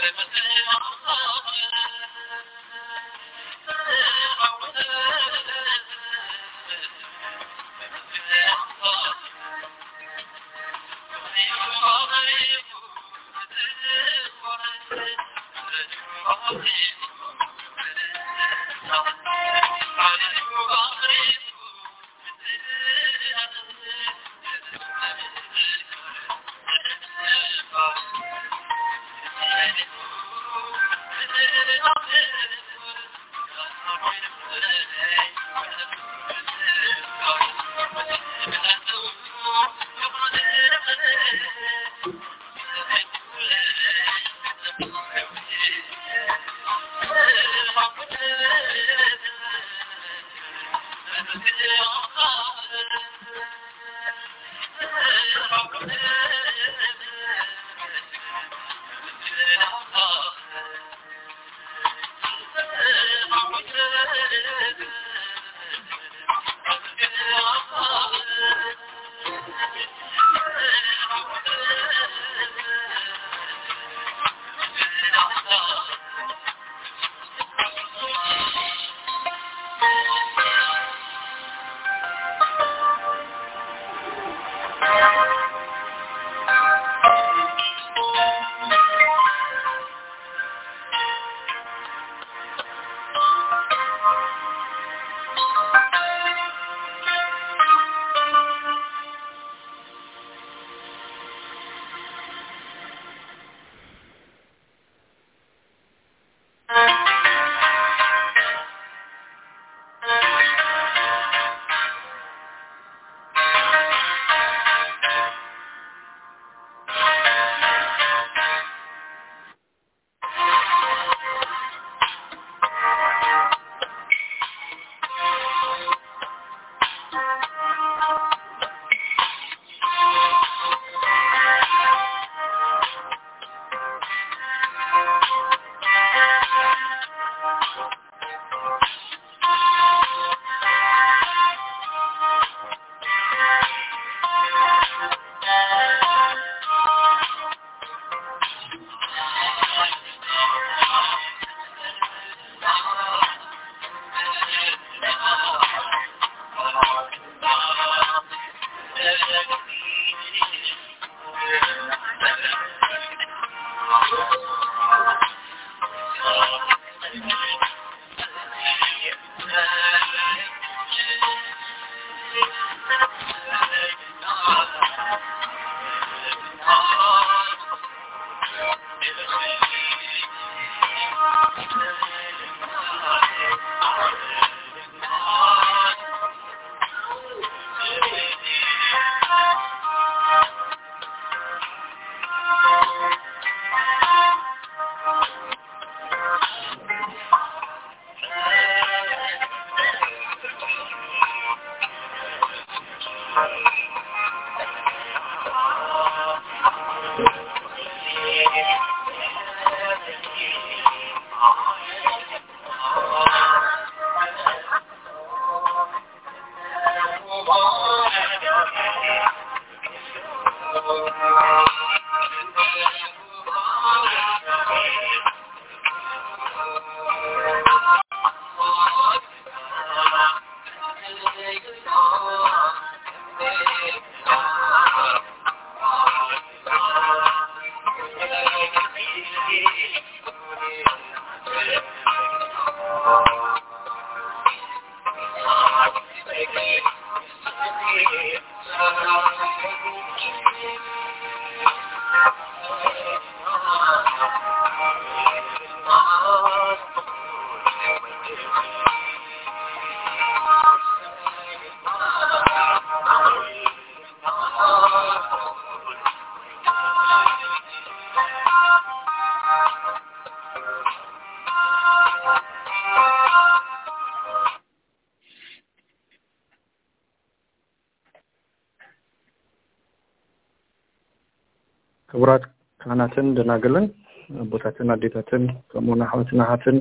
ክቡራት ካህናትን ደናግልን አቦታትን አዴታትን ከሞና ሐዋትናሃትን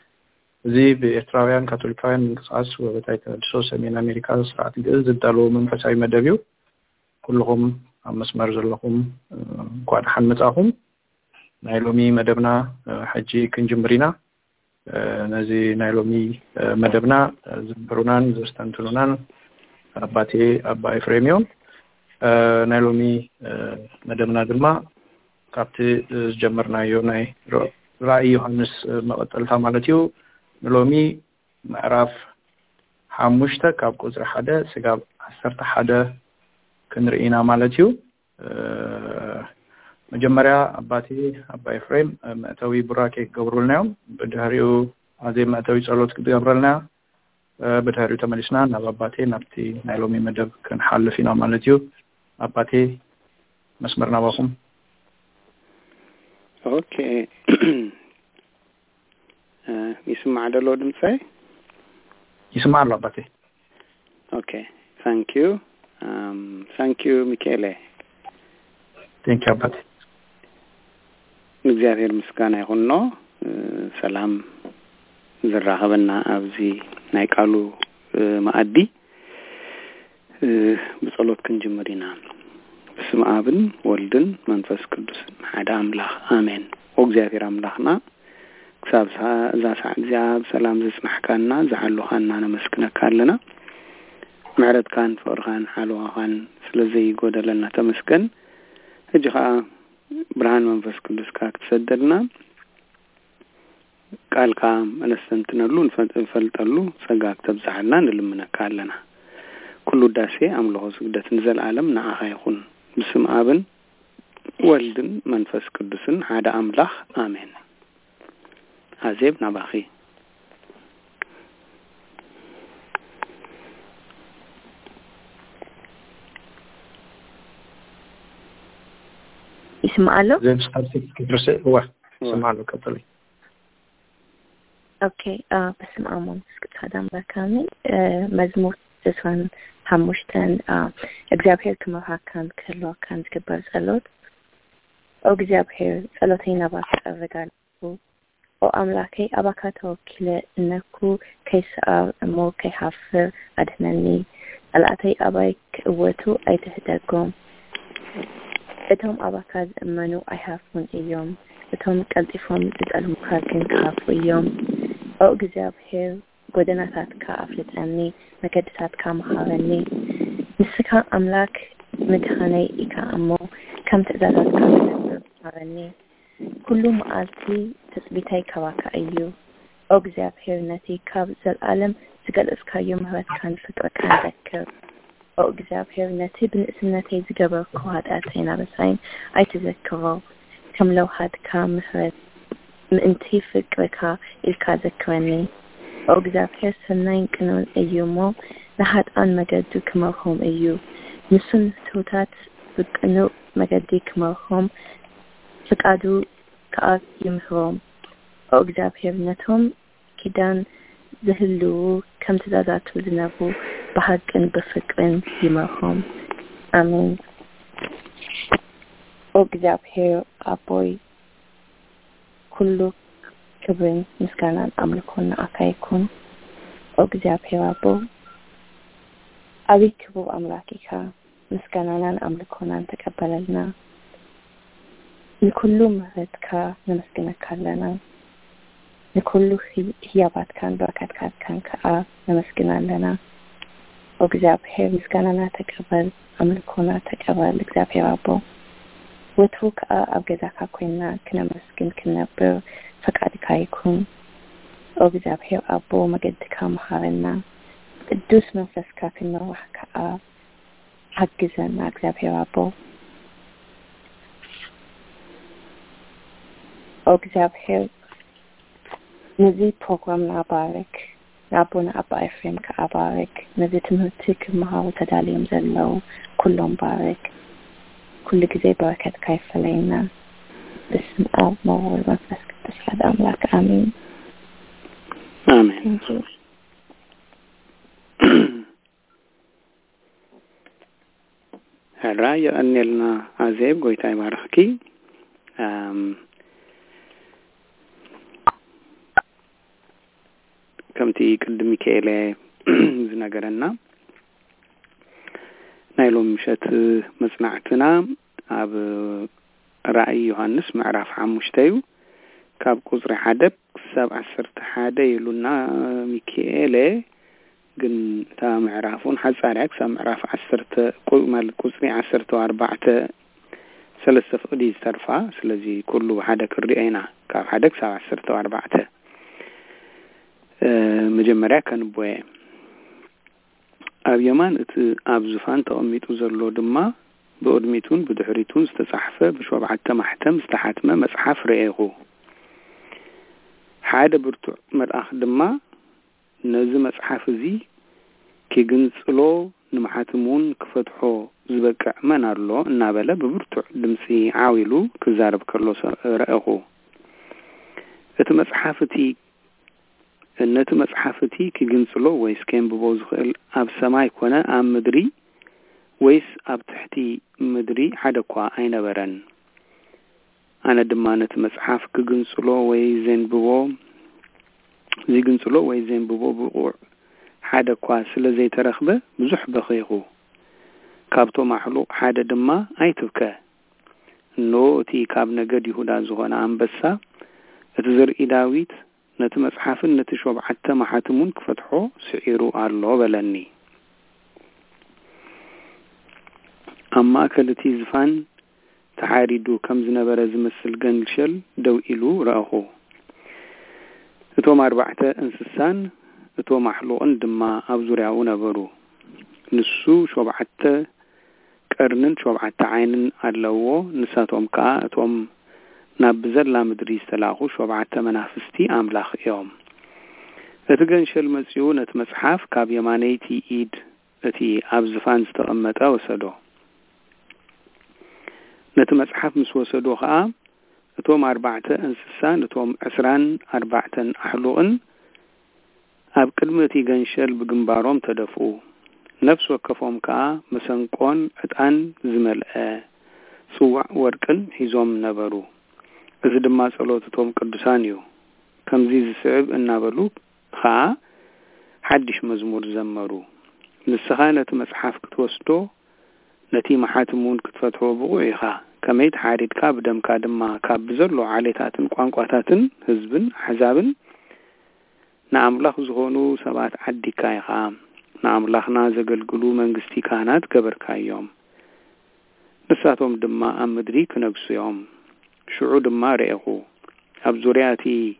እዚህ በኤርትራውያን ካቶሊካውያን እንቅስቃሴ ወበታይ ተድሶ ሰሜን አሜሪካ ስርዓት ግዕዝ ዝዳሎ መንፈሳዊ መደቢው ሁሉም አመስመር ዘለኹም እንኳን ሐን መጻኹም نايلومي مدبنا حجي كنجمرينا نزي نايلومي مدبنا زبرونان زستنتلونان أباتي أبا إفريميون نايلومي مدبنا دلما كابتي جمرنا يوناي رأي يوحنس مقتلها مالتيو نلومي معرف حاموشتا كاب قزر حدا سقاب عسرت حدا كنرئينا مالتيو مجمريا أباتي أبا إفريم مأتوي براكي قبرولنا بدهاريو عزيم مأتوي صلوت قبرولنا بدهاريو تماليسنا ناب أباتي نابتي نايلومي مدب كن حال فينا مالتيو أباتي مسمرنا باكم اوكي يسمع دلو دمساي يسمع الله أباتي اوكي thank you ميكيلي thank you أباتي እግዚአብሔር ምስጋና ይሁን ነው ሰላም ዝራኸበና አብዚ ናይ ቃሉ ማዕዲ በጸሎት ክንጀምሪና በስመ አብን ወልድን መንፈስ ቅዱስ ሓደ አምላክ አሜን እግዚአብሔር አምላክና ክሳብ እግዚአብሔር ሰላም ዝስማሕካና ዝዓሉኻና ነመስክነካለና ምሕረት ካን ፍቅርካን ሓልዋኻን ስለዘይ ጎደለና ተመስገን እጅኻ ብርሃን መንፈስ ቅዱስ ካክተሰደድና ቃልካ መለሰንትነሉ እንፈልጠሉ ጸጋክ ተብዛሕልና ንልምነካለና ኩሉ ዳሴ አምልኾ ስግደትን ዘላለም ንዓኻ ይኹን بسم آبن والدن منفس قدسن عاد أملاخ آمين عزيب نباخي اسمع له زين ستارتك كدرسي هو اسمع له كتلي اوكي بسم آمون سكت هذا مكامل مزمور تسوان حموشتن እግዚአብሔር ከመካከል ከለው ካን ዝግበር ጸሎት እግዚአብሔር ጸሎቴና ባቀረጋለሁ አምላኬ አባካቶ ክለ እነኩ ከይሳብ እሞ ከሐፍር አድነኒ አላቴ አባይክ ወቱ አይተህደጎም እቶም አባካዝ እመኑ አይሐፉን እዮም እቶም ቀልጢፎም ዝጠልሙካን ካፉ እዮም እግዚአብሔር ጎደናታትካ አፍልጠኒ መገድታትካ መሃረኒ ንስካ አምላክ ምድኻነይ ኢካ እሞ ከም ትእዛዛትካ መሃረኒ ኩሉ መዓልቲ ተጽቢታይ ከባካ እዩ እግዚአብሔር ነቲ ካብ ዘላለም ዝገለጽካዮ ምህረትካን ፍቅርካን ዘክር እግዚአብሔር ነቲ ብንእስነተይ ዝገበርኩ ኃጢአተይና በሳይን ኣይትዘክሮ ከም ለውሃትካ ምህረት ምእንቲ ፍቅርካ ኢልካ ዘክረኒ እግዚአብሔር ሰናይን ቅኑን እዩ እሞ ለኃጥኣን መገዱ ክመርሖም እዩ ንሱን ትሑታት ብቅኑዕ መገዲ ክመርሖም ፍቃዱ ከዓ ይምህሮም እግዚአብሔር ነቶም ኪዳን ዝህልው ከም ትእዛዛቱ ዝነብሩ በሐቅን በፍቅርን ይመርሖም አሜን እግዚአብሔር አቦይ ኩሉ ክብርን ምስጋናን አምልኮና አካይኩን እግዚአብሔር አቦ አቤት ክቡር አምላኪካ ምስጋናናን አምልኮናን ተቀበለልና ለኩሉ ምህረትካ ነመስግነካለና ለኩሉ ህያባትካን በረከትካን ከአ ነመስግናለና እግዚአብሔር ምስጋናና ተቀበል አምልኮና ተቀበል እግዚአብሔር አቦ ወትሩክ አብገዛካ ኮይና ከነመስግን ከነበር ፈቃድካ ይኩን እግዚአብሔር አቦ መገድካ መሃረና ቅዱስ መንፈስካ ከነዋህካ ሐግዘና እግዚአብሔር አቦ እግዚአብሔር ነዚህ ፕሮግራም ናባረክ ናቦና አባ ኤፍሬም ከአባረክ ነዚህ ትምህርትክ መሃሩ ተዳሊም ዘለው ኩሎም ባረክ كل ጊዜ በረከት ካይፈለይና በስመ አብ ወወልድ ወመንፈስ ቅዱስ አሐዱ አምላክ አሜን አሜን هلا يا أنيلنا عزيب قويتاي بارخكي كمتي قدمي كيلي زنقرنا نايلو مشات مصنعتنا اب رأي يوحنس معرف حمشتيو كاب قصر حدب سب عسرت حدا يلونا ميكائيل جن تا معرفون حزارك سب معرف عسرت مال قصري عسرت 4 ثلاثة فقدي ترفع سلزي كله حدا كريئنا كاب حدك سب عسرت 4 مجمرة كان بوي أب يمان أب زفان تأميتو زرلو دما بأدميتون بدحريتون استصحفة بشوابعة محتم استحاتمة مسحف رئيغو حادة برتو مرأخ دما نزي مسحف زي كي جنسلو نمحاتمون كفتحو زبكع منارلو النابلة ببرتو دمسي عاويلو كزارب كرلو رئيغو اتو مسحفتي النت مسحفتي كي جنسلو ويس كان ببوز خيل أب سماي كونا أم مدري ويس أب تحتي مدري حدقوا أين برن أنا دمانة مسحف كي جنسلو ويزين ببو زي جنسلو ويزين ببو بقوع حدقوا سلا زي ترخبة بزح بخيغو كابتو محلو حدا دما أيتوكا نو تي كابنا قد يهودا زغانا أم بسا اتزر إداويت نت مصحف نت شوب حتى محاتمون كفتحو سعيرو الله بلني أما كلتي زفان تعاريدو كم زنبرة زمسل قنشل دو إلو رأخو اتوم 4 انسسان اتوم محلوقن دما أبزرعون برو نسو شوب حتى كرنن شوب حتى عينن أرلوو نساتهم كا اتوم نابزر لا مدري استلاغو شوبعة منافستي أملاخ يوم اتقنش المسيونة مسحاف كاب يمانيتي إيد اتي أبزفان استقمتا وسدو نت مسحاف مسوسدو خام اتوم 4 انسسان اتوم 4 أحلوئن أب كلمتي قنشل بقنباروم تدفو نفس وكفوم كا مسنقون اتان زملأ صوع وركن حيزوم نبرو إذا دما صلوتهم قدسانيو كم زي صعب النابلو خا حدش مزمور زمرو نسخانة مسحاف كتوسطو نتي محاتمون كتفتحو بغوي خا كميت حارد كاب دم كادما كاب بزرلو عاليتاتن قوانقواتاتن هزبن حزابن نعملاخ زغونو سبات عدي كاي خام نعملاخنا زقلقلو منقستي كانات قبر كاي يوم نساتهم دما أم مدري كنقسو يوم شعود ما رأيغو أبزورياتي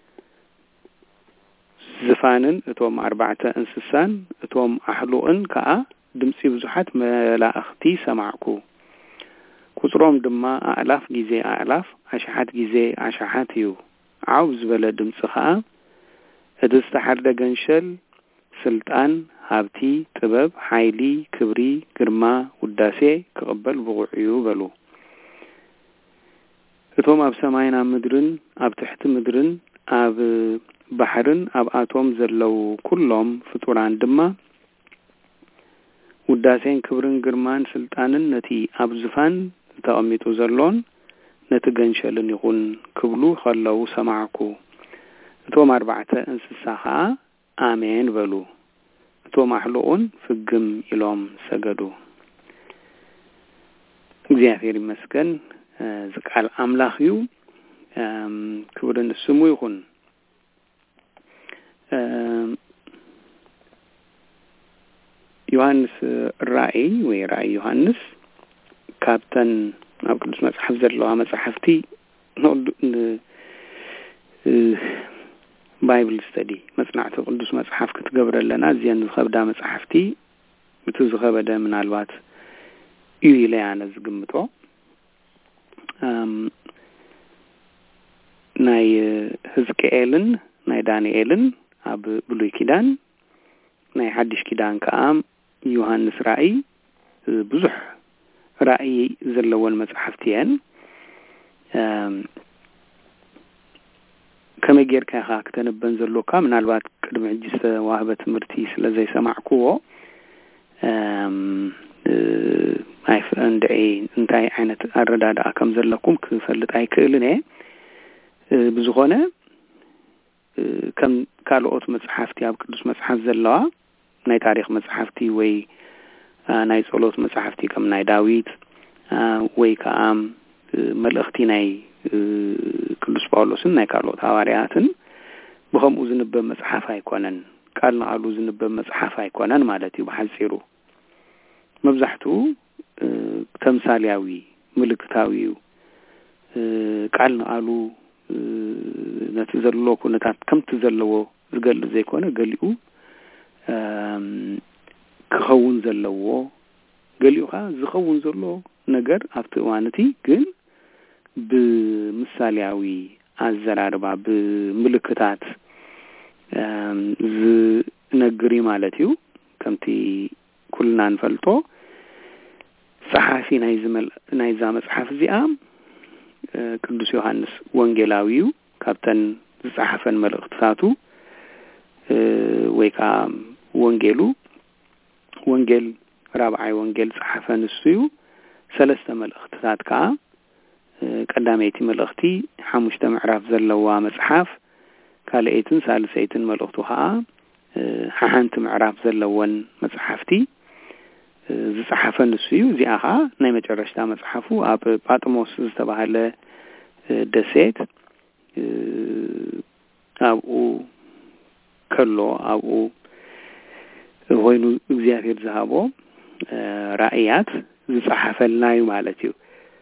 زفانن اتوم 4 انسسان اتوم أحلوئن كا دمسي بزحات ملا أختي سمعكو كسروم دما أعلاف جيزي أعلاف عشحات جيزي عشحاتيو عاوز بلا دمسخا ادستحر دقنشل سلطان هابتي طبب حيلي كبري كرما وداسي كقبل بغعيو بلو اتوم اب سماينا مدرن اب تحت مدرن اب بحرن اب اتوم زلو كلهم فطوران دما وداسين كبرن غرمان سلطانن نتي اب زفان تقميتو زلون نتغنشلن يكون كبلو خلو سمعكو اتوم 4 انسساها امين بلو اتوم احلون فقم يلوم سجدو እግዚአብሔር ይመስገን ዝቃል አምላኽዩ ክብርን ስሙ ይሁን ዮሐንስ ራእይ ወይ ራእይ ዮሐንስ ካፕተን ኣብ ቅዱስ መጽሐፍ ዘለዋ መጽሐፍቲ ባይብል ስተዲ መጽናዕቲ ቅዱስ መጽሐፍ ክትገብረለና እዚያን ዝኸብዳ መጽሐፍቲ ብትዝኸበደ ምናልባት ኢዩልያነ ዝግምቶ ናይ ሕዝቅኤልን ናይ ዳንኤልን ኣብ ብሉይ ኪዳን ናይ ሓድሽ ኪዳን ከዓ ዮሐንስ ራእይ ብዙሕ ራእይ ዘለወን መጽሐፍቲ እየን ከመይ ጌርካ ኢኻ ክትንበን ዘለካ ምናልባት ቅድሚ ሕጂ ዝተዋህበ ትምህርቲ ስለዘይሰማዕክዎ አይፈንደይ እንታይ አይነት አረዳዳ ከም ዘለኩም ክፈልጥ አይክእልን ብዙኾነ ከም ካልኦት መጽሐፍቲ ኣብ ቅዱስ መጽሐፍ ዘለዋ ናይ ታሪኽ መጽሐፍቲ ወይ ናይ ጸሎት መጽሐፍቲ ከም ናይ ዳዊት ወይ ከአም መልእኽቲ ናይ ቅዱስ ጳውሎስን ናይ ካልኦት ሐዋርያትን بخمو زنب مصحف አይኮነን ቃል ንቃሉ ዝንበብ መጽሐፍ አይኮነን ማለት እዩ በሐፂሩ መብዛሕቱ ተምሳሊያዊ ምልክታዊ ቃል ንቃሉ ነቲ ዘሎ ኩነታት ከም ትዘለዎ ዝገልጽ ዘይኮነ ገሊኡ ክኸውን ዘለዎ ገሊኡኻ ዝኸውን ዘሎ ነገር ኣብቲ እዋንቲ ግን ብምሳሊያዊ አዘራርባ ብምልክታት ዝነግሪ ማለት እዩ ከምቲ ኩልና ንፈልጦ صحافي ናይዛ መጽሐፍ እዚኣ ቅዱስ ዮሐንስ ወንጌላዊው ካብተን ዝጻሐፈን መልእኽታቱ ወይካ ወንጌል ራብዓይ ወንጌል ጻሐፈን እሱ ሰለስተ መልእኽታት ከዓ ቀዳመይቲ መልእኽቲ 5 ምዕራፍ ዘለዋ መጽሐፍ ካልአይትን ሳልሰይትን መልእኽቱ ከዓ ሓንቲ ምዕራፍ ዘለወን መጽሐፍቲ ዝጻሐፈን እሱ እዚኣኻ ናይ መጨረሻ መጽሐፉ ኣብ ጳጥሞስ ዝተባሃለ ደሴት ኣብኡ ከሎ ኣብኡ ወይኑ እግዚአብሔር ዝሃቦ ራእያት ዝጻሐፈልናዩ ማለት እዩ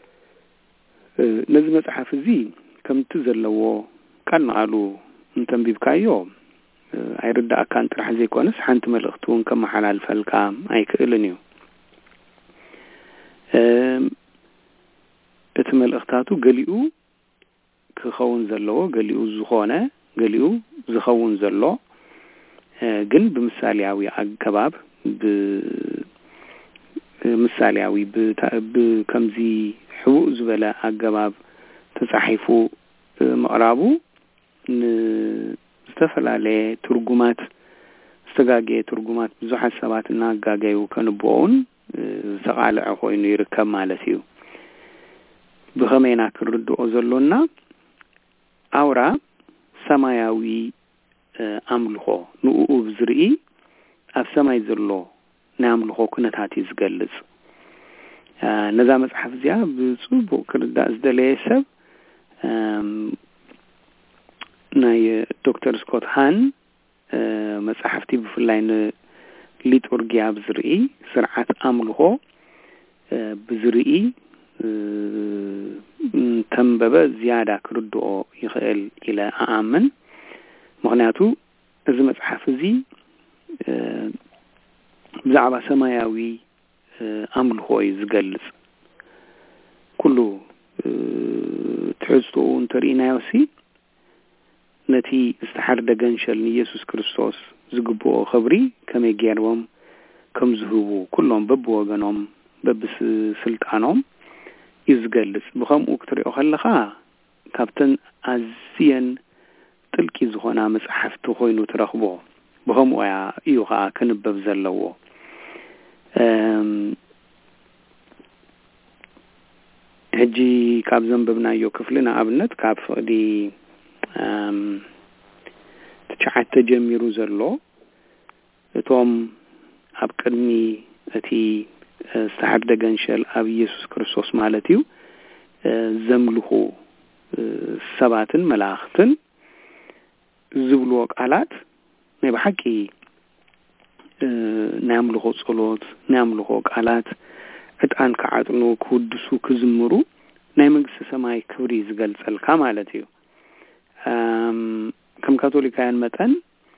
ነዚ መጽሐፍ እዚ ከምቲ ዘለዎ ቃል ንቃሉ እንተንቢብካዮ ኣይርዳእካን ጥራሕ ዘይኮነስ ሓንቲ መልእኽቱን ከመሓላልፈልካ ኣይክእልን እዩ እቲ መልእኽታቱ ገሊኡ ክኸውን ዘለዎ ገሊኡ ዝኾነ ገሊኡ ዝኸውን ዘሎ ግን ብምሳሊያዊ አገባብ ብምሳሊያዊ ከምዚ ሕቡእ ዝበለ አገባብ ተጻሒፉ ምቕራቡ ንዝተፈላለየ ትርጉማት ዝተጋገየ ትርጉማት ብዙሓት ሰባትና ጋጋዩ ከንብውን ዝተቃልዐ ኮይኑ ይርከብ ማለት እዩ ብኸመይና ክርድኦ ዘሎና አውራ ሰማያዊ አምልኾ ንኡ ዝርኢ ኣብ ሰማይ ዘሎ ናይ አምልኾ ኩነታት ዝገልጽ ነዛ መጽሐፍ እዚኣ ብጽቡቕ ክርዳእ ዝደለየ ሰብ ናይ ዶክተር ስኮት ሃን መጽሐፍቲ ብፍላይ ሊቱርጊያ ብዝርኢ ስርዓት አምልኾ ብዝርኢ ተንበበ ዝያዳ ክርድኦ ይኽእል ኢለ ኣኣምን ምክንያቱ እዚ መጽሐፍ እዚ ብዛዕባ ሰማያዊ አምልኾ ዝገልጽ ኩሉ ትሕዝቶ እንተሪናዮሲ ነቲ ዝተሓርደ ገንሸል ኢየሱስ ክርስቶስ ዝግብኦ ኽብሪ ከመይ ገይሮም ከም ዝህቡ ኩሎም በብወገኖም በብስልጣኖም ይዝገልጽ ብኸምኡ ክትሪኦ ከለኻ ካብተን ኣዝየን ጥልቂ ዝኾና መጽሐፍቲ ኮይኑ ትረኽቦ ብኸምኡ እዩ ከዓ ክንበብ ዘለዎ ሕጂ ካብ ዘንበብናዮ ክፍሊ ንኣብነት ካብ ፍቕዲ ትሽዓተ ጀሚሩ ዘሎ እቶም ኣብ ቅድሚ እቲ ዝተሓርደ ገንሸል ኣብ ኢየሱስ ክርስቶስ ማለት እዩ ዘምልኹ ሰባትን መላእኽትን ዝብልዎ ቃላት ናይ ብሓቂ ናይ አምልኾ ጸሎት ናይ አምልኾ ቃላት ዕጣን ከዓጥኑ ክውድሱ ክዝምሩ ናይ መንግስተ ሰማይ ክብሪ ዝገልጸልካ ማለት እዩ ከም ካቶሊካውያን መጠን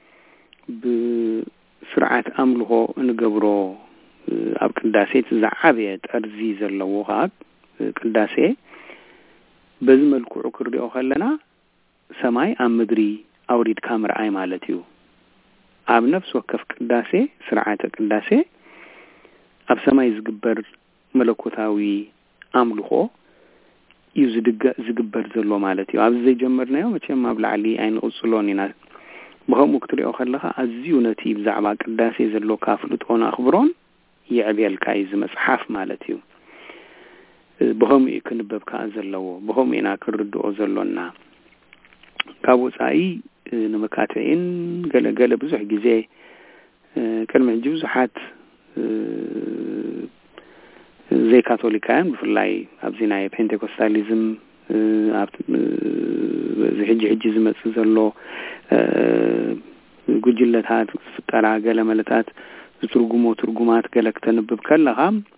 ብስርዓት አምልኾ እንገብሮ ኣብ ቅዳሴ ዝዓበየ ጠርዚ ዘለዎ ቅዳሴ በዚ መልክዑ ክርዲኦ ከለና ሰማይ ኣብ ምድሪ ኣውሪድካ ምርኣይ ማለት እዩ ኣብ ነፍስ ወከፍ ቅዳሴ ስርዓተ ቅዳሴ ኣብ ሰማይ ዝግበር መለኮታዊ አምልኾ እዩ ዝግበር ዘሎ ማለት እዩ ኣብዚ ዘይጀመርናዮ መቼም ኣብ ላዕሊ ኣይንቕጽሎን ኢና ብኸምኡ ክትሪኦ ከለኻ ኣዝዩ ነቲ ብዛዕባ ቅዳሴ ዘሎ ካፍልጦን ኣኽብሮን ይዕብየልካ እዚ መጽሓፍ ማለት እዩ ብኸምኡ ክንበብ ከዓ ዘለዎ ብኸምኡ ኢና ክርድኦ ዘሎና ካብ ወፃኢ ንመካትዕን ገለገለ ብዙሕ ግዜ ቅድሚ ሕጂ ብዙሓት زي كاثوليكان بفلاي أبزيناي بنتكوستاليزم زي حجي زمت زلو ጉጅለታት ፍጠራ ገለመለታት ትርጉማት ገለክ ተንብብ ከለኻ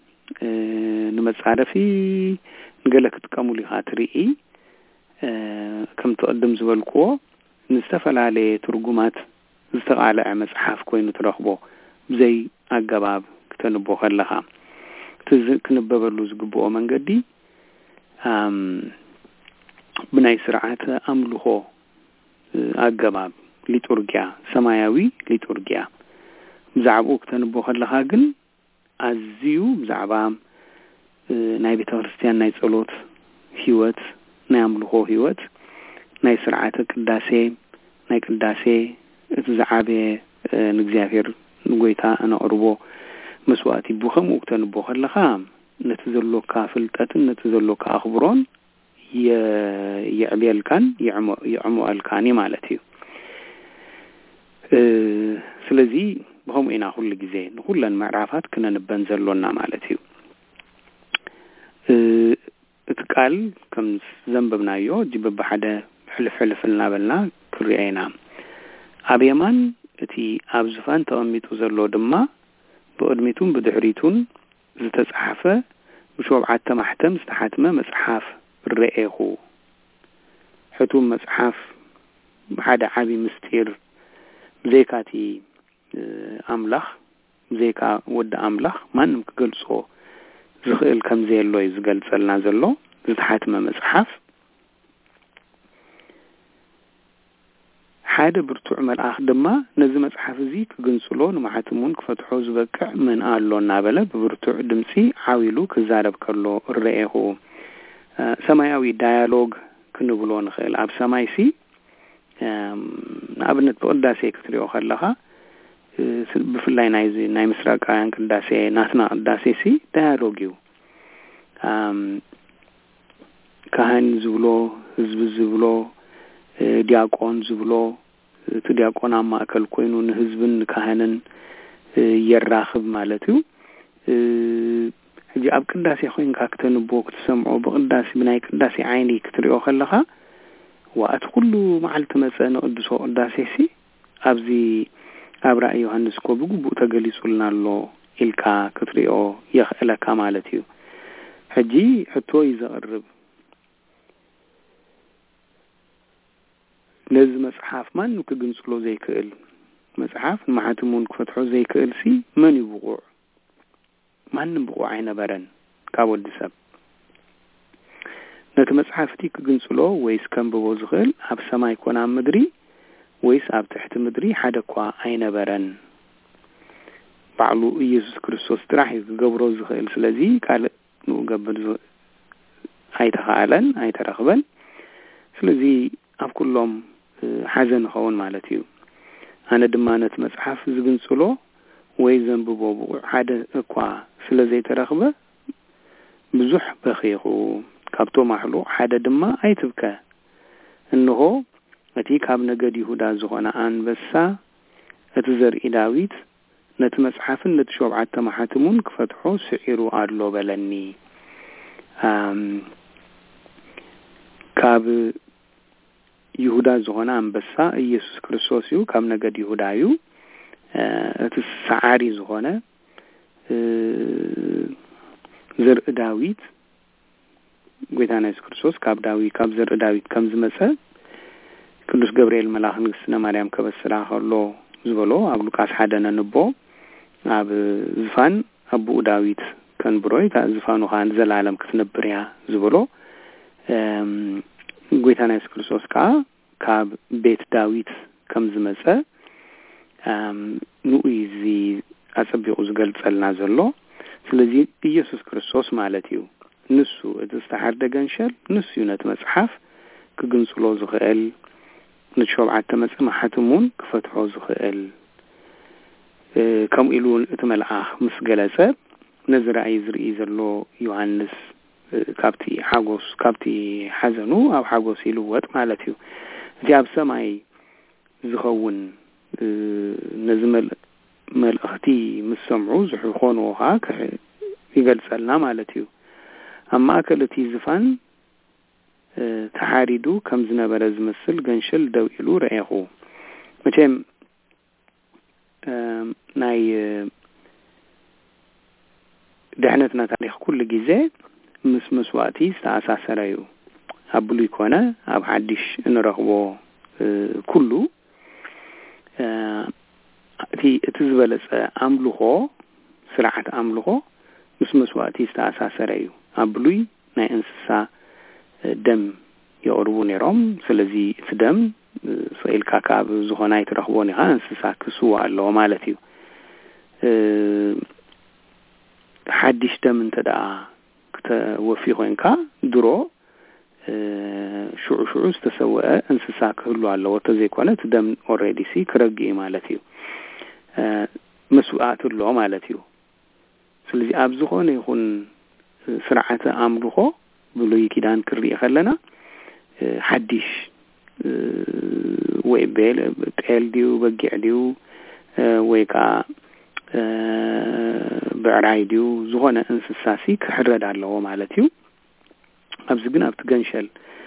ንመጻረፊ ገለክ ተቀሙሊ ኻትርኢ ከም ተቀድም ዝበልክዎ ንስተፈላለ ትርጉማት ዝተቃለዐ መጽሐፍ ኮይኑ ትረኽቦ ብዘይ አገባብ ከተንቦ ከለኻ ክንበበሉ ዝግብኦ መንገዲ ብናይ ስርዓተ አምልኾ አገባብ ሊቱርጊያ ሰማያዊ ሊቱርጊያ ብዛዕባኡ ከተንቦ ከለኻ ግን አዝዩ ብዛዕባ ናይ ቤተ ክርስቲያን ናይ ጸሎት ህይወት ናይ አምልኾ ህይወት ናይ ስርዓተ ቅዳሴ ናይ ቅዳሴ ዝዓበ ንእግዚአብሔር ንጎይታ አነቅርቦ መስዋዕት ይብኸም ከተንቦ ከለኻ ነቲ ዘሎካ ፍልጠትን ነቲ ዘሎካ አኽብሮን የዕብየልካን የዕሙአልካን ማለት እዩ ስለዚህ በሁምኢና ሁሉ ጊዜ ሁሉን ማዕራፋት ከነንበን ዘሎና ማለት እዩ እትቃል ከም ዘንበብናዮ ጅብ በሐደ ሕልፍልና በልና ክሪአይና አብየማን እቲ አብዝፋን ተቀሚጡ ዘሎ ድማ በእድሜቱን በድሕሪቱን ዝተጻሐፈ ብሾብዓተ ማህተም ዝተሓተመ መጽሐፍ ረኤኹ ሕቱም መጽሐፍ በሐደ ዓቢ ምስጢር ዘይካቲ አምላኽ ዘይካ ወደ አምላኽ ማንም ክገልጾ ዝኽእል ከም ዘየሎ ይዝገልጸልና ዘሎ ዝተሓተመ መጽሐፍ ሓደ ብርቱዕ መልአኽ ድማ ነዚ መጽሐፍ እዚ ክግንጽሎ ንማሕተሙን ክፈትሖ ዝበቅዕ ምን አሎና በለ ብብርቱዕ ድምጺ ዓዊሉ ክዛረብ ከሎ ረኤኹ ሰማያዊ ዳያሎግ ክንብሎ ንኽእል ኣብ ሰማይሲ ንኣብነት በቅዳሴ ክትሪኦ ከለኻ ብፍላይ ናይ ምስራቃውያን ቅዳሴ ናትና ቅዳሴ ሲ ዳያሎግ እዩ ካህን ዝብሎ ህዝቢ ዝብሎ ዲያቆን ዝብሎ እቲ ዲያቆን ኣብ ማእከል ኮይኑ ንህዝብን ካህንን የራኽብ ማለት እዩ ሕጂ ኣብ ቅዳሴ ኮይንካ ክትንቦ ክትሰምዖ በቅዳሴ ብናይ ቅዳሴ ዓይኒ ክትሪኦ ከለኻ ወአት ኩሉ መዓልቲ መጽነ ቅዱሶ ቅዳሴ ሲ ኣብዚ ኣብ ራእይ ዮሐንስ ኮብጉ ተገሊጹልና ኣሎ ኢልካ ክትሪኦ የኽእለካ ማለት እዩ ሕጂ ሕቶ ይዘቅርብ ነዚ መጽሐፍ ማን ክግንጽሎ ዘይክእል መጽሐፍ ማሕተሙን ክፈትሖ ዘይክእል ሲ መን ይብቁዕ ማንም ብቁዕ አይነበረን ካብ ወዲ ሰብ ነቲ መጽሐፍቲ ክግንጽሎ ወይስ ከንብቦ ዝኽእል ኣብ ሰማይ ኮና ምድሪ ወይስ ኣብ ትሕቲ ምድሪ ሓደ እኳ አይነበረን ባዕሉ ኢየሱስ ክርስቶስ ጥራሕ ይገብሮ ዝኽእል ስለዚ ካልእ ንገብር ኣይተኻኣለን ኣይተረኽበን ስለዚ ኣብ ኩሎም ሓዘን ኸውን ማለት እዩ ኣነ ድማ ነቲ መጽሐፍ ዝግንጽሎ ወይ ዘንብቦ ሓደ እኳ ስለዘይተረኽበ ብዙሕ በኺኹ ካብቶም ማሕሉ ሓደ ድማ ኣይትብከ እንሆ እቲ ካብ ነገድ ይሁዳ ዝኾነ አንበሳ እቲ ዘርኢ ዳዊት ነቲ መጽሐፍን ነቲ ሾብዓተ ማሕተሙን ክፈትሖ ስዒሩ አሎ በለኒ ካብ ይሁዳ ዝኾነ አንበሳ ኢየሱስ ክርስቶስ እዩ ካብ ነገድ ይሁዳ እዩ እቲ ሰዓሪ ዝኾነ ዘርኢ ዳዊት ጌታና ኢየሱስ ክርስቶስ ካብ ዳዊት ካብ ዘርኢ ዳዊት ከም ዝመጸ ቅዱስ ገብርኤል መልአክ ንግስና ማርያም ከበስራ ከሎ ዝበሎ ኣብ ሉቃስ 1 ነንቦ ኣብ ዝፋን አቡ ዳዊት ከንብሮይ ዝፋኑ ኻን ዘላለም ክትነብርያ ዝበሎ ጌታና ኢየሱስ ክርስቶስ ካብ ቤት ዳዊት ከም ዝመጸ ንኡይዚ አጽቢቁ ዝገልጸልና ዘሎ ስለዚ ኢየሱስ ክርስቶስ ማለት እዩ ንሱ እተስተሓርደ ገንሸል ንሱ ዩነት መጽሐፍ ክግንጽሎ ዝኽእል ንሾብዓተ ማሕተሙን ክፈትሖ ዝኽእል ከም ኢሉን እቲ መልአኽ ምስ ገለጸ ነዚ ራእይ ዝርኢ ዘሎ ዮሐንስ ካብቲ ሓጎስ ካብቲ ሓዘኑ ኣብ ሓጎስ ይልወጥ ማለት እዩ እዚ ኣብ ሰማይ ዝኸውን ነዚ መልእኽቲ ምስ ሰምዑ ዝሕኾኑኻ يገልጸልና ማለት እዩ አማ ከለቲ ዝፋን ተሐሪዱ ከም ዝነበረ ዝመስል ገንሽል ደው ኢሉ ረአኹ መቼም ናይ ድሕነትና ታሪክ ኩሉ ግዜ ምስ መስዋዕቲ ዝተኣሳሰረ እዩ አብሉ ይኮነ አብ ሓዲሽ እንረኽቦ ኩሉ እቲ ዝበለጸ አምልኾ ስርዓት አምልኾ ምስ መስዋዕቲ ዝተኣሳሰረ እዩ አብሉይ ናይ እንስሳ ደም የቅርቡ ነይሮም ስለዚ እቲ ደም ስኢል ካካብ ዝኾነ ይትረኽቦን ይኻ እንስሳ ክስዋ ኣለዎ ማለት እዩ ሓዲሽ ደም እንተዳ ከተወፊ ኮይንካ ድሮ ሹዑ ዝተሰወአ እንስሳ ክህሉ ኣለዎ ተዘይኮነ እቲ ደም ኦልሬዲ ሲ ክረግይ ማለት እዩ መስዋዕት ኣሎ ማለት እዩ ስለዚ ኣብ ዝኾነ ይኹን ስርዓተ አምልኾ ብሉይ ኪዳን ክሪኢ ከለና ሓዲሽ ወይ ጤል ዲዩ በጊዕ ዲዩ ወይ ካ ብዕራይ ዲዩ ዝኾነ እንስሳሲ ክሕረድ ኣለዎ ማለት እዩ ኣብዚ ግን ኣብቲ ገንሸል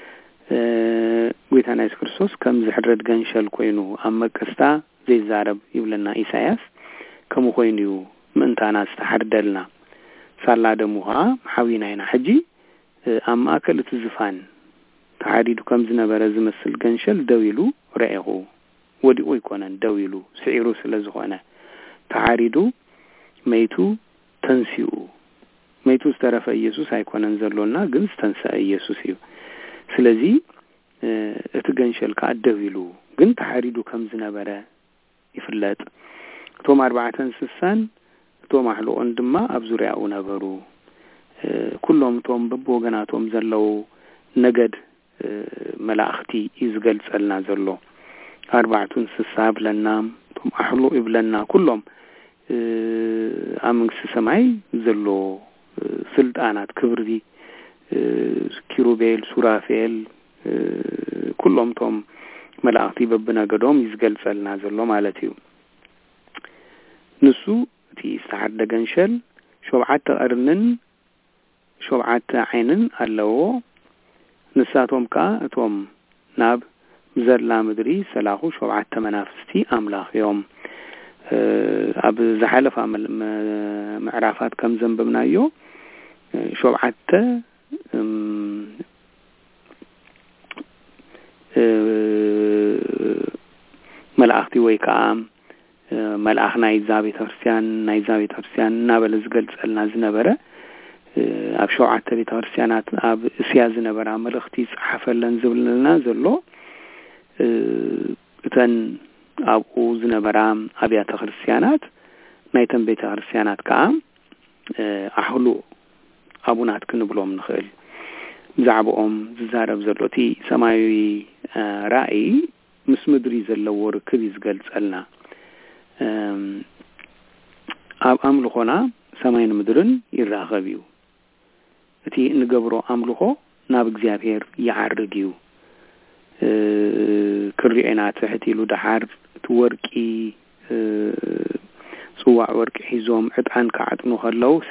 ጌታና ኢየሱስ ክርስቶስ ከም ዝሕረድ ገንሸል ኮይኑ ኣብ መቅስታ ዘይዛረብ ይብለና ኢሳያስ ከም ኮይኑ ምንታና ዝተሐርደልና ሳላ ደሙሃ ሓዊና ኢና ሕጂ ኣብ ማእከል እቲ ዝፋን ተሐሪዱ ከም ዝነበረ ዝመስል ገንሸል ደው ኢሉ ረአኹ ወዲኡ ይኮነን ደው ኢሉ ስዒሩ ስለዝኾነ ተሐሪዱ መይቱ ተንሲኡ መይቱ ዝተረፈ ኢየሱስ አይኮነን ዘሎና ግን ዝተንሰአ ኢየሱስ እዩ ስለዚ እቲ ገንሸል ካደው ኢሉ ግን ተሐሪዱ ከም ዝነበረ ይፍለጥ እቶም 4 እንስሳን እቶም አሕሎን ድማ ኣብ ዙርያኡ ነበሩ ኩሎም ቶም በቦገናቶም ዘለው ነገድ መላእክቲ ይዝገልጸልና ዘሎ 4 እንስሳ ብለና ቶም አሕሎ ይብለና ኩሎም አምንክስ ሰማይ ዘሎ ስልጣናት ክብርዚ ኪሩቤል ሱራፌል ኩሎም ቶም መላእክቲ በብነገዶም ይዝገልጸልና ዘሎ ማለት እዩ ንሱ እቲ ዝተሐረደ ገንሸል 7 ቀርንን 7 ዓይንን ኣለዎ ንሳቶም ካ እቶም ናብ ዘላ ምድሪ ሰላኹ 7 መናፍስቲ አምላኽዮም ኣብ ዝሓለፈ ምዕራፋት ከም ዘንበብናዮ 7 መላእክቲ ወይ ካ መልአኽ ናይ ዛቤተ ክርስቲያን ናበለ ዝገልጸልና ዝነበረ ኣብ 7 ቤተ ክርስቲያናት ኣብ እስያ ዝነበራ መልእክቲ ጽሐፈለን ዝብልልና ዘሎ እተን ኣብኡ ዝነበራ ኣብያተ ክርስቲያናት ናይተን ቤተ ክርስቲያናት ካ አሕሉ አቡናት ክንብሎም ንኽእል ብዛዕባኦም ዝዛረብ ዘሎ እቲ ሰማያዊ ራእይ ምስ ምድሪ ዘለዎ ርክብ ይዝገልጸልና ኣብ አምልኾና ሰማይን ምድርን ይራኸብ እዩ እቲ ንገብሮ አምልኾ ናብ እግዚአብሔር ይዓርግ እዩ ክሪኤና ትሕቲሉ ደሓር ትወርቂ ጽዋዕ ወርቂ ሒዞም ዕጣን ካዕጥኑ ከለውሲ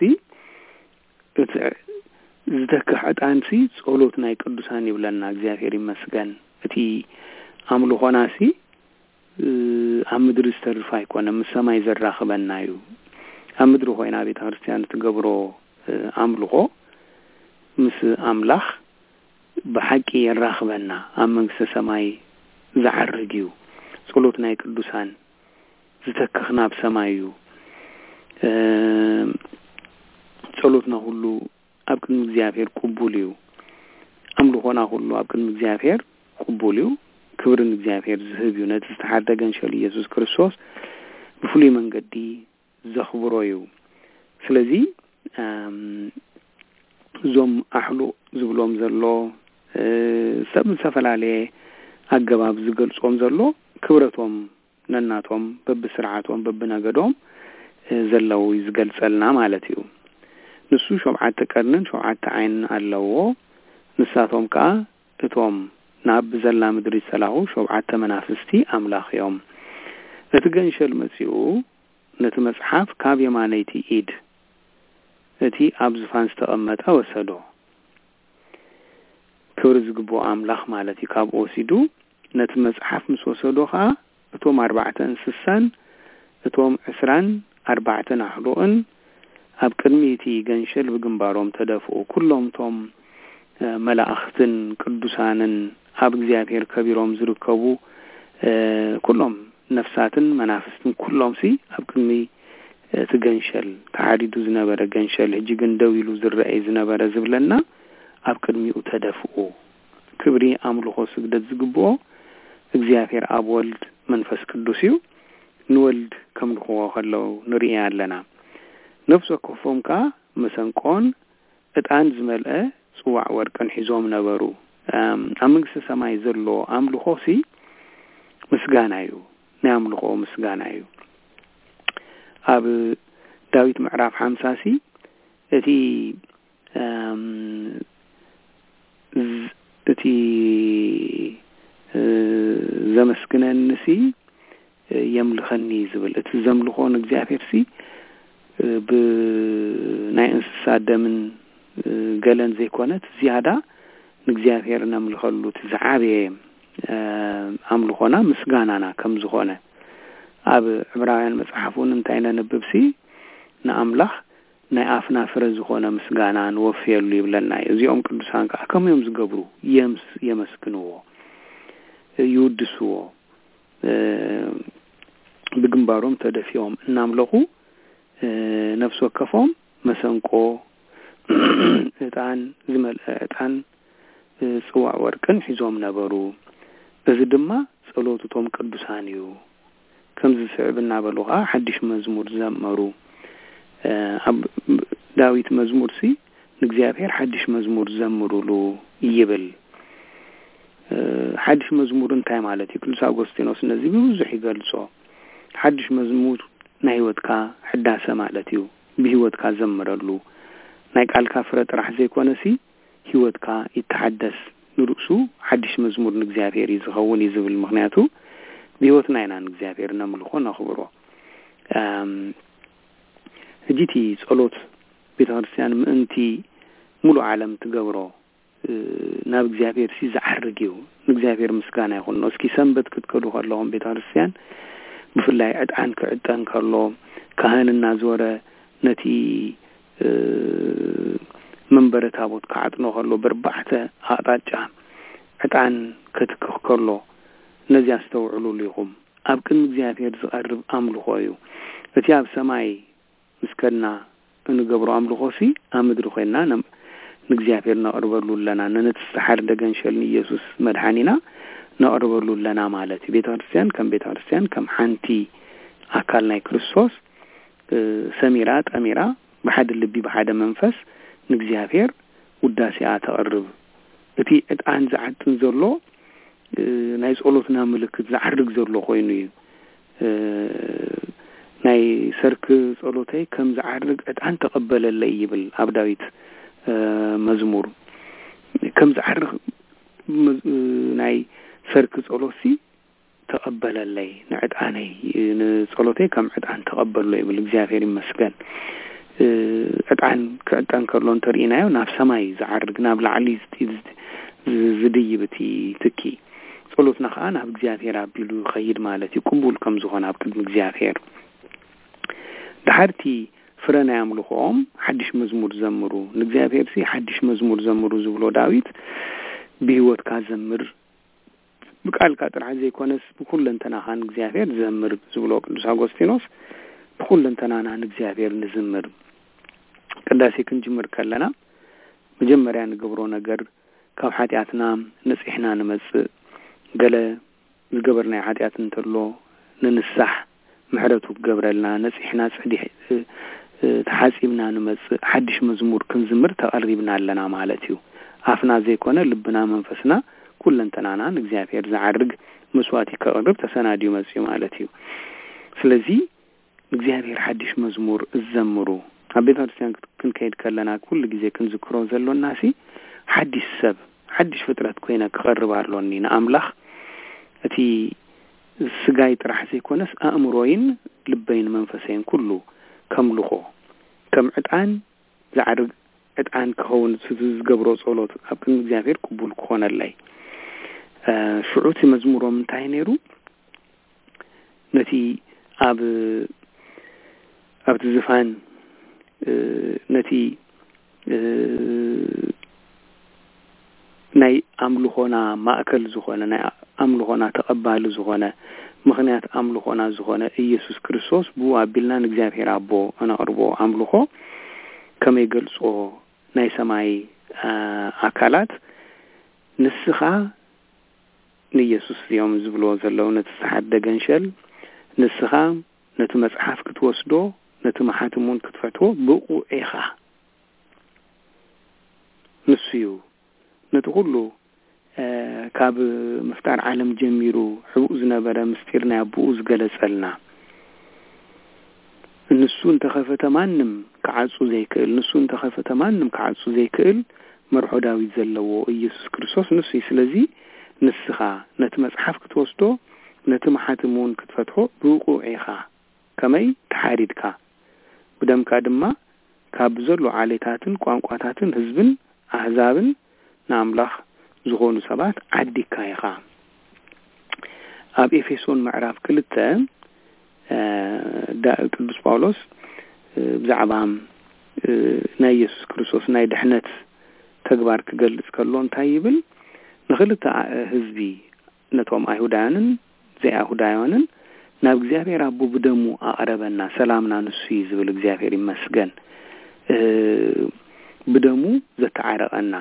ዝተከሕ ዕጣንሲ ጸሎት ናይ ቅዱሳን ይብለና እግዚአብሔር ይመስገን እቲ አምልኾናሲ ኣብ ምድሪ ዝተርፋ ይኮነ ምስ ሰማይ ዘራኽበና እዩ ኣብ ምድሪ ኮይና ቤተ ክርስቲያን ትገብሮ አምልኾ ምስ አምላኽ በሐቂ የራኽበና ኣብ መንግስተ ሰማይ ዝዓርግ እዩ ጸሎት ናይ ቅዱሳን ዝተከኽና በሰማይ እዩ ጸሎትና ሁሉ ኣብ ቅድሚ እግዚአብሔር ቅቡል እዩ አምልኾና ሁሉ ኣብ ቅድሚ እግዚአብሔር ቅቡል እዩ ክብርን እግዚአብሔር ዝህብ እዩ ነቲ ዝተሐረደ ገንሸል ኢየሱስ ክርስቶስ ብፍሉይ መንገዲ ዘኽብሮ እዩ ስለዚ ዞም አሕሉ ዝብሎም ዘሎ ሰብ ዝተፈላለየ አገባብ ዝገልጾም ዘሎ ክብረቶም ነናቶም በብስርዓቶም በብነገዶም ዘለው ይዝገልጸልና ማለት እዩ ንሱ 7 ቀርንን 7 ዓይን ኣለዎ ንሳቶም ካ እቶም ናብ ዘላ ምድሪ ሰላሁ 7 መናፍስቲ አምላኽዮም እቲ ገንሸል መጽኡ ነቲ መጽሐፍ ካብ የማነይቲ ኢድ أتي أبزفان استقمت أوسدو كورز جبو أملاخ مالتي كاب أوسيدو نتمزحف مسوسدو خا أتوم 4 انسسان أتوم 4 أحلوئن أب كرميتي جنشل بجنبارهم تدفعوا كلهم توم ملائختن قدوسانن أب እግዚአብሔር كبيرهم زركبوا كلهم نفساتن منافستن كلهم سي أب كرمي تجنشل تعريدو زنبرة جنشل هجي جندويلو زرعي زنبرة زبلنا أب كرمي تدفعوا كبري أملخو سجدت زقبوا እግዚአብሔር أب ولد منفس قدوسيو نولد كم لخوا خلو نريان لنا نفسه كفهم كا مسنقون اتان زملأ صواع ورقن حزوم نبرو أمنكس سماي زلو أملخو سي مسغانايو ناملخو مسغانايو أب داويت معراف حمساسي اتي زمسكنا النسي يملخني زبل اتزملخون እግዚአብሔር سي بناي انسسات دمن قالن زي كونت زيادة نግዚአብሔር نملخلو تزعابي أملخونا مسغانانا كم زخونا أب عبراويان مصحفون انتاينا نببسي نأملخ ناي آفنا فرز زخونا مسغانان وفيالو يبلنا يزيوم قدسان كم يوم زقبرو يمسكنوه يودسوه بجنبارهم تدفيهم ناملخو نفس وكفهم مسنقو اتان زمل اتان صواع ورقن حزوم نبرو بذي دما صلوتهم قدسانيو كم زي سعبنا بلغا حدش مزمور زمرو داويت مزمور سي نግዚአብሔር حدش مزمور زمرو له يبل حدش مزمور انتاي مالتي كل ساغوستينوس نزي بوزح يقلصو حدش مزمور نايوتكا حداسة مالتيو بهيوتكا زمرلو نايك الكافرة راح زي كونسي هيوتكا يتحدث نرؤسو حدش مزمور نግዚአብሔር يزغون يزبل مغنياتو بهيوتنا ينا نግዚአብሔር نملخو نخبرو جيتي صلوت بيتغرسيان مأنتي ملو عالم تقبرو ناب እግዚአብሔር سي زعرقيو نግዚአብሔር مسكانا يخون نوسكي سنبت كتكلو خلوهم بيتغرسيان بفلاي عدعان كعدان كالله كهان النازورة نتي منبرة تابوت كعدنو خلو بربعته هاتاجا عدعان كتكخ كالله نزي استوعلو ليهم أبكن እግዚአብሔር زقرب أملو خويو فتياب سماي مسكنا انو قبرو أملو خوسي أمدرو خوينا እግዚአብሔር نقربلو لنا ننتستحر دقنشل يسوس مدحانينا نقربلو لنا مالتي بيتارسيان كم حانتي أكالنا كريستوس سميرات أميرا بحد اللبي بحد منفس እግዚአብሔር وداسي تقرب اتي اتان زعد تنزلو نايس قولوتنا ملكت زعرق زلو خوينو ناي سرك قولوتي كم زعرق اتان تقبل اللي يبل عبداويت مزمور كم زعرق ناي سرك صلوتي تقبل لي نعد أنا صلوتي كم عد عن تقبل لي بالإجابة مسكن عد عن كرلون ترينا وناف سماي زعرقنا بالعلي زدي بتي تكي صلوتنا خانا بالإجابة ربيلو خير مالتي قبول كم زغنا بالإجابة دحرتي فرنا يعملوا قوم حدش مزمور زمرو الإجابة سي حدش مزمور زمرو زبلو داويت بيوت كازمر بقال كاتر عزي كونس بكل انتناهان እግዚአብሔር زمر زبلو ቅዱስ አጎስቲኖስ بكل انتناهان እግዚአብሔር نزمر ቅዳሴ ክንጅምር ከለና መጀመሪያ ንገብሮ ነገር ካብ ኃጢአትና ንጽሕና ንመጽእ ገለ ዝገበርና ኃጢአት እንተሎ ንንሳሕ ምሕረቱ ገብረልና ንጽሕና ጽዲሕ ተሐጺብና ንመጽእ ሓድሽ መዝሙር ክንዝምር ተቀሪብና ኣለና ማለት እዩ አፍና ዘይኮነ ልብና መንፈስና ኩለንተናናን እግዚአብሔር ዘዓርግ መስዋዕት ይቀርብ ተሰናዲው መጽዩ ማለት እዩ ስለዚህ እግዚአብሔር ሓድሽ መዝሙር ዘምሩ አቤታርሲያን ክንከይድ ከለና ኩሉ ጊዜ ክንዝክሮ ዘሎናሲ ሓድሽ ሰብ ሓድሽ ፍጥረት ኮይና ክቀርባሎኒ ንአምላኽ እቲ ስጋይ ጥራሕ ዘይኮነስ አእምሮይን ልበይን መንፈሰይን ኩሉ ከምልኾ ከም ዕጣን زعرق عن كون زقبرو صولوت أبن እግዚአብሔር قبول كون اللي شعوتي مزمورو من تاينيرو نتي أب تزفان نتي ناي أملوخونا مأكل زخونا ناي أملوخونا تقبال زخونا مخنيات أملوخونا زخونا إيسوس كريستوس بو أبلنا نجزابير أبو أنا أربو أملوخو كما يقلصو ناي سماي أكالات نسخة نيسوس اليوم زبلو زلو نتسحد دقنشل نسخة نتمسحاف كتوسدو نتمحاتمون كتفتو بقو إيخا نسيو نتقولو كاب مفتار عالم جميرو حوزنا برا مستيرنا بوز قلسلنا نسو انتخفت مانم كعادسو زي كيل نسو انتخفت مانم كعادسو زي كيل مرحو داويد زلو إيسوس كريستوس نسو يسلزي نسخة نتمسحاف كتوسدو نتمحاتمون كتفتو بقو إيخا كمي تحاريدكا بدمكا دما كاب زلو عاليتاتن قوانقواتاتن هزبن أحزابن ناملخ زغونو سبات عدي كايخا أب إفيسون معراف كلتا دا قدس باولوس بزعبام ناي يسوس كريستوس ناي دحنت تقبار كقلس كاللون تايبل نخلتا هزبي نتوم أيهودانن زي أيهودايانن ناب እግዚአብሔር አቦ በደሙ አቀረበና ሰላምና ንሱ ይዝብል እግዚአብሔር ይመስገን በደሙ ዘተዓረቀና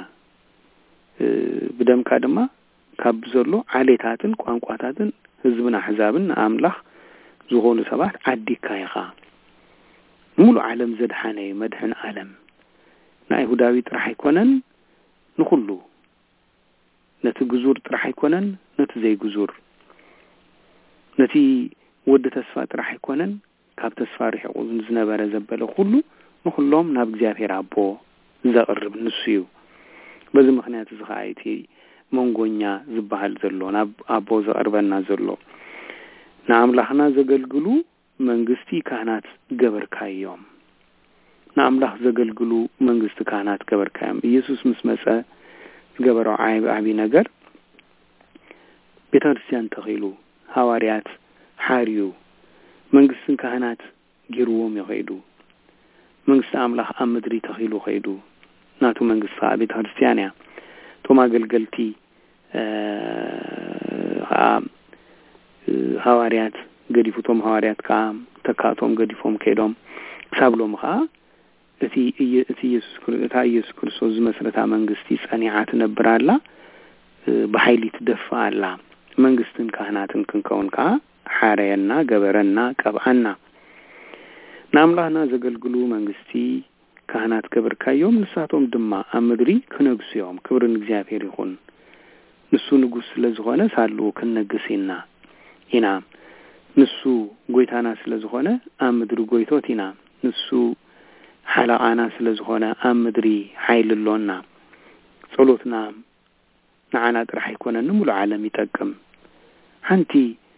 بدم كادما كابزرلو عليتاتن قوانقواتاتن حزبنا حزابن املاح زغون سبات عدي كايخا مولو عالم زدحاني مدحن عالم نا يهوداوي راح يكونن نخلو نتي جزور راح يكونن نتي زي جزور نتي ود تسفات راح يكونن كاب تسفار يقول زنبر زبله كله نخلوم ناب እግዚአብሔር አቦ زقرب نسيو بز مخنيات زخايتي مونغونيا زبحال زلو ناب أبو زقربنا زلو نعم لحنا زقلقلو منغستي كانت قبر كايوم نعم لح زقلقلو منغستي كانت قبر كايوم يسوس مسمسة قبرو عابي نقر بيتارسيان تغيلو هواريات حاريو منغستي كانت جيروهم يغيدو منغستي أملاح أمدري تغيلو غيدو ناتو منغس صعبت هرسيانيا توما قلقلتي هواريات قديفوتهم هواريات كام تكاتهم قديفهم كيدهم سابلهم خا اتي يسوس كريستوس مسرتا منغستي صنيعات نبرالا بحيلي تدفعلا منغستن كهناتن كنكون كا حارينا قبرنا قبعنا ناملانا زقلقلو منغستي كهنات كبر كايوم نساتهم دما أمدري كنقسيهم كبرن እግዚአብሔር ይሁን ንሱ ንጉስ ስለዝሆነ ሳሉ ከነገሲና ኢና ንሱ ጎይታና ስለዝሆነ አምድሪ ጎይቶቲና ንሱ ሓላቃና ስለዝሆነ አምድሪ ኃይልሎና ጸሎትና ንዓና ጥራሕ ይኮነን ሙሉ ዓለም ይጠቅም ሓንቲ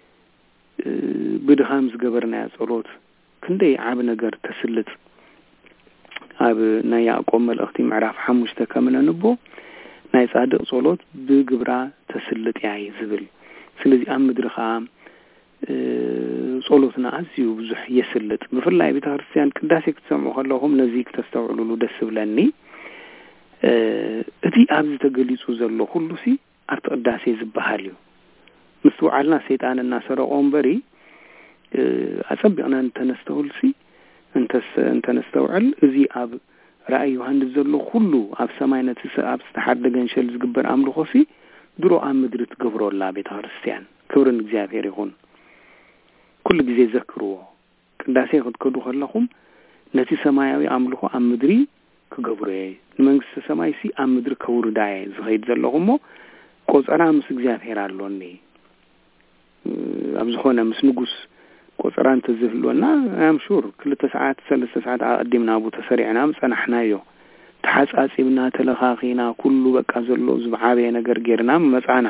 ብድሃም ዝገበርና ጸሎት ክንደይ ዓብ ነገር ተስልጥ أب نايا قوم الأختي معرف حموش تكمل نبو ناي صادق صلوت بجبرة تسلط يعني زبل سلزي أم مدرخة صلوتنا عزيو بزح يسلط بفرلا بتهرسيان كداسك تسمعوا خلهم نزيك تستوعلوا له دس بلاني أدي أبز تجلسوا زلوا كله سي أرتقداسي زبحاليو مستوعلنا سيطان الناس رقم بري أصبي أنا أنت نستول سي أنت نستوعل زي أب رأي يوحنا زلوا كله أب سماينة أب استحد جنشل زجبر أمر خفي درو أم مدرت جبروا الله بتهرسيان كورن እግዚአብሔር ይሁን كل ጊዜ ዘክሩዎ ቅዳሴ ከዱ خلهم ነቲ ሰማያዊ አምልኮ አምድሪ ከገብሩይ መንግስት ሰማይ ሲ አምድር ከውርዳይ ዝኸይድ ዘለኹሞ ቆጸራ ምስ እግዚአብሔር አሎኒ አብዝኾነ ምስ ንጉስ ቆጸራን ተዝህሎና አም ሹር ክልተ ሰዓት 3 ሰዓት አቀድምና አቡ ተሰሪዕና መጽናሕናዮ ተሐጻጺብና ተለኻኺና ኩሉ በቃ ዘሎ ዝብዓበየ ነገር ጌርና መጻና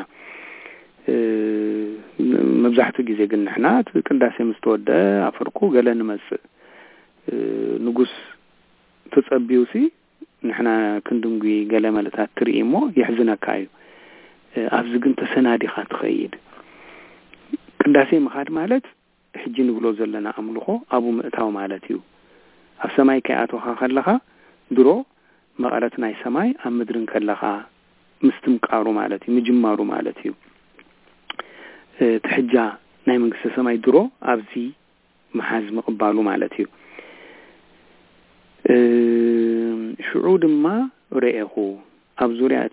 መብዛሕቱ ጊዜ ግን ንሕና ቅዳሴ ምስተወደ አፈርኩ ገለን መጽ ንጉስ تصبيوسي نحنا كندمغي قال مالتها تريمو يحزنك كايو أفزقن تسنادي خات خيد قداسي مخاد مالت حجي نقولو زلنا أملخو أبو مئتاو مالتيو أفسماي كياتو خاخلخا درو مقالتنا يسماي أمدرن كلخا مستمقارو مالتي مجمارو مالتيو تحجا ناي منقس سماي درو أبزي محاز مقبالو مالتيو شعود ما رئيخو أبزوريات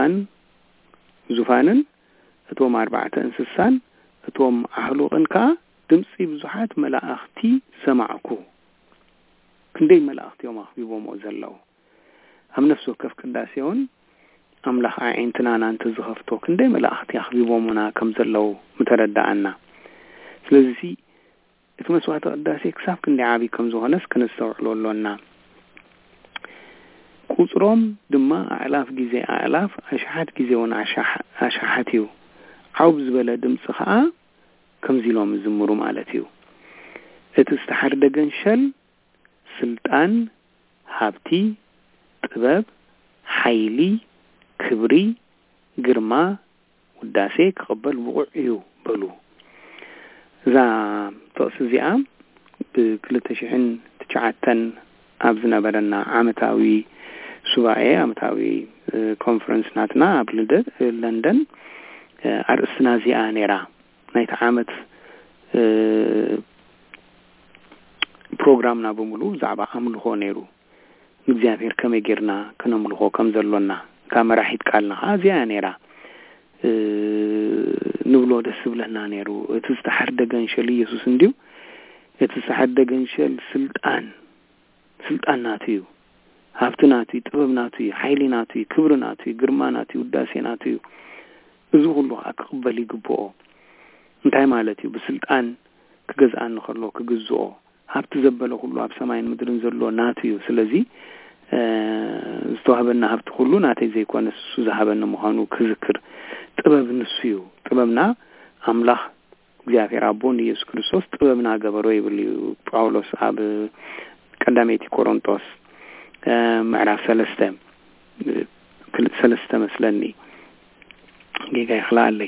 زفانن أتوم 4 انسسان أتوم أحلوغن كا دمسي بزحات ملاأختي سمعكو كندي ملاأختي وما أخبيبو موزلو أم نفسه كيف كنداسيون أم لخ عينتنا نانت زغفتو كندي ملاأختي أخبيبو منا كم زلو متردى عنا سلزي اتمسوها تقداسي كساف كندي عابي كم زغنس كنستوعلو لنا قصرهم دما أعلاف جزي أعلاف أشحات جزي ون أشحاتيو عوبز بلا دمسخاء كم زيلوم الزمرو مالتيو اتستحر دقنشل سلطان هابتي طباب حيلي كبري قرما وداسي قبل وقعيو بلو ذا تقصزيام بكلتشحن تشعتن أبزنا بدنا عامتاوي سباعي عامتاوي كونفرنس ناتنا بلدد لندن أرسنا زيا نيرا نايت عامت بروغرامنا بمولو زعبا عملو نيرو نجزافير كم يجرنا كنملو كم زلونا كم راح يتقالنا زيا نيرا نبلو دسبلنا نيرو تستحر دقنشل يسوس نديو تستحر دقنشل سلطان ناتيو هافتناتي طببناتي حيليناتي كبرناتي قرماناتي وداسيناتي ازو كله اقبل يقبو انتهي مالتي بسلطان كجزءان نخلو كجزؤو هابت زبلو كله هاب سماين مدرن زلو ناتيو سلزي استوهبنا هابت كله ناتي زي كوانس سوزهبنا مهانو كذكر طبب نسيو طببنا أملاح እግዚአብሔር አቦን ኢየሱስ ክርስቶስ ጥበብና ገበሮ ይብል ጳውሎስ አብ ቀዳሜቲ ቆሮንቶስ ምዕራፍ 3 መስለኒ ጌጋ ይخلالي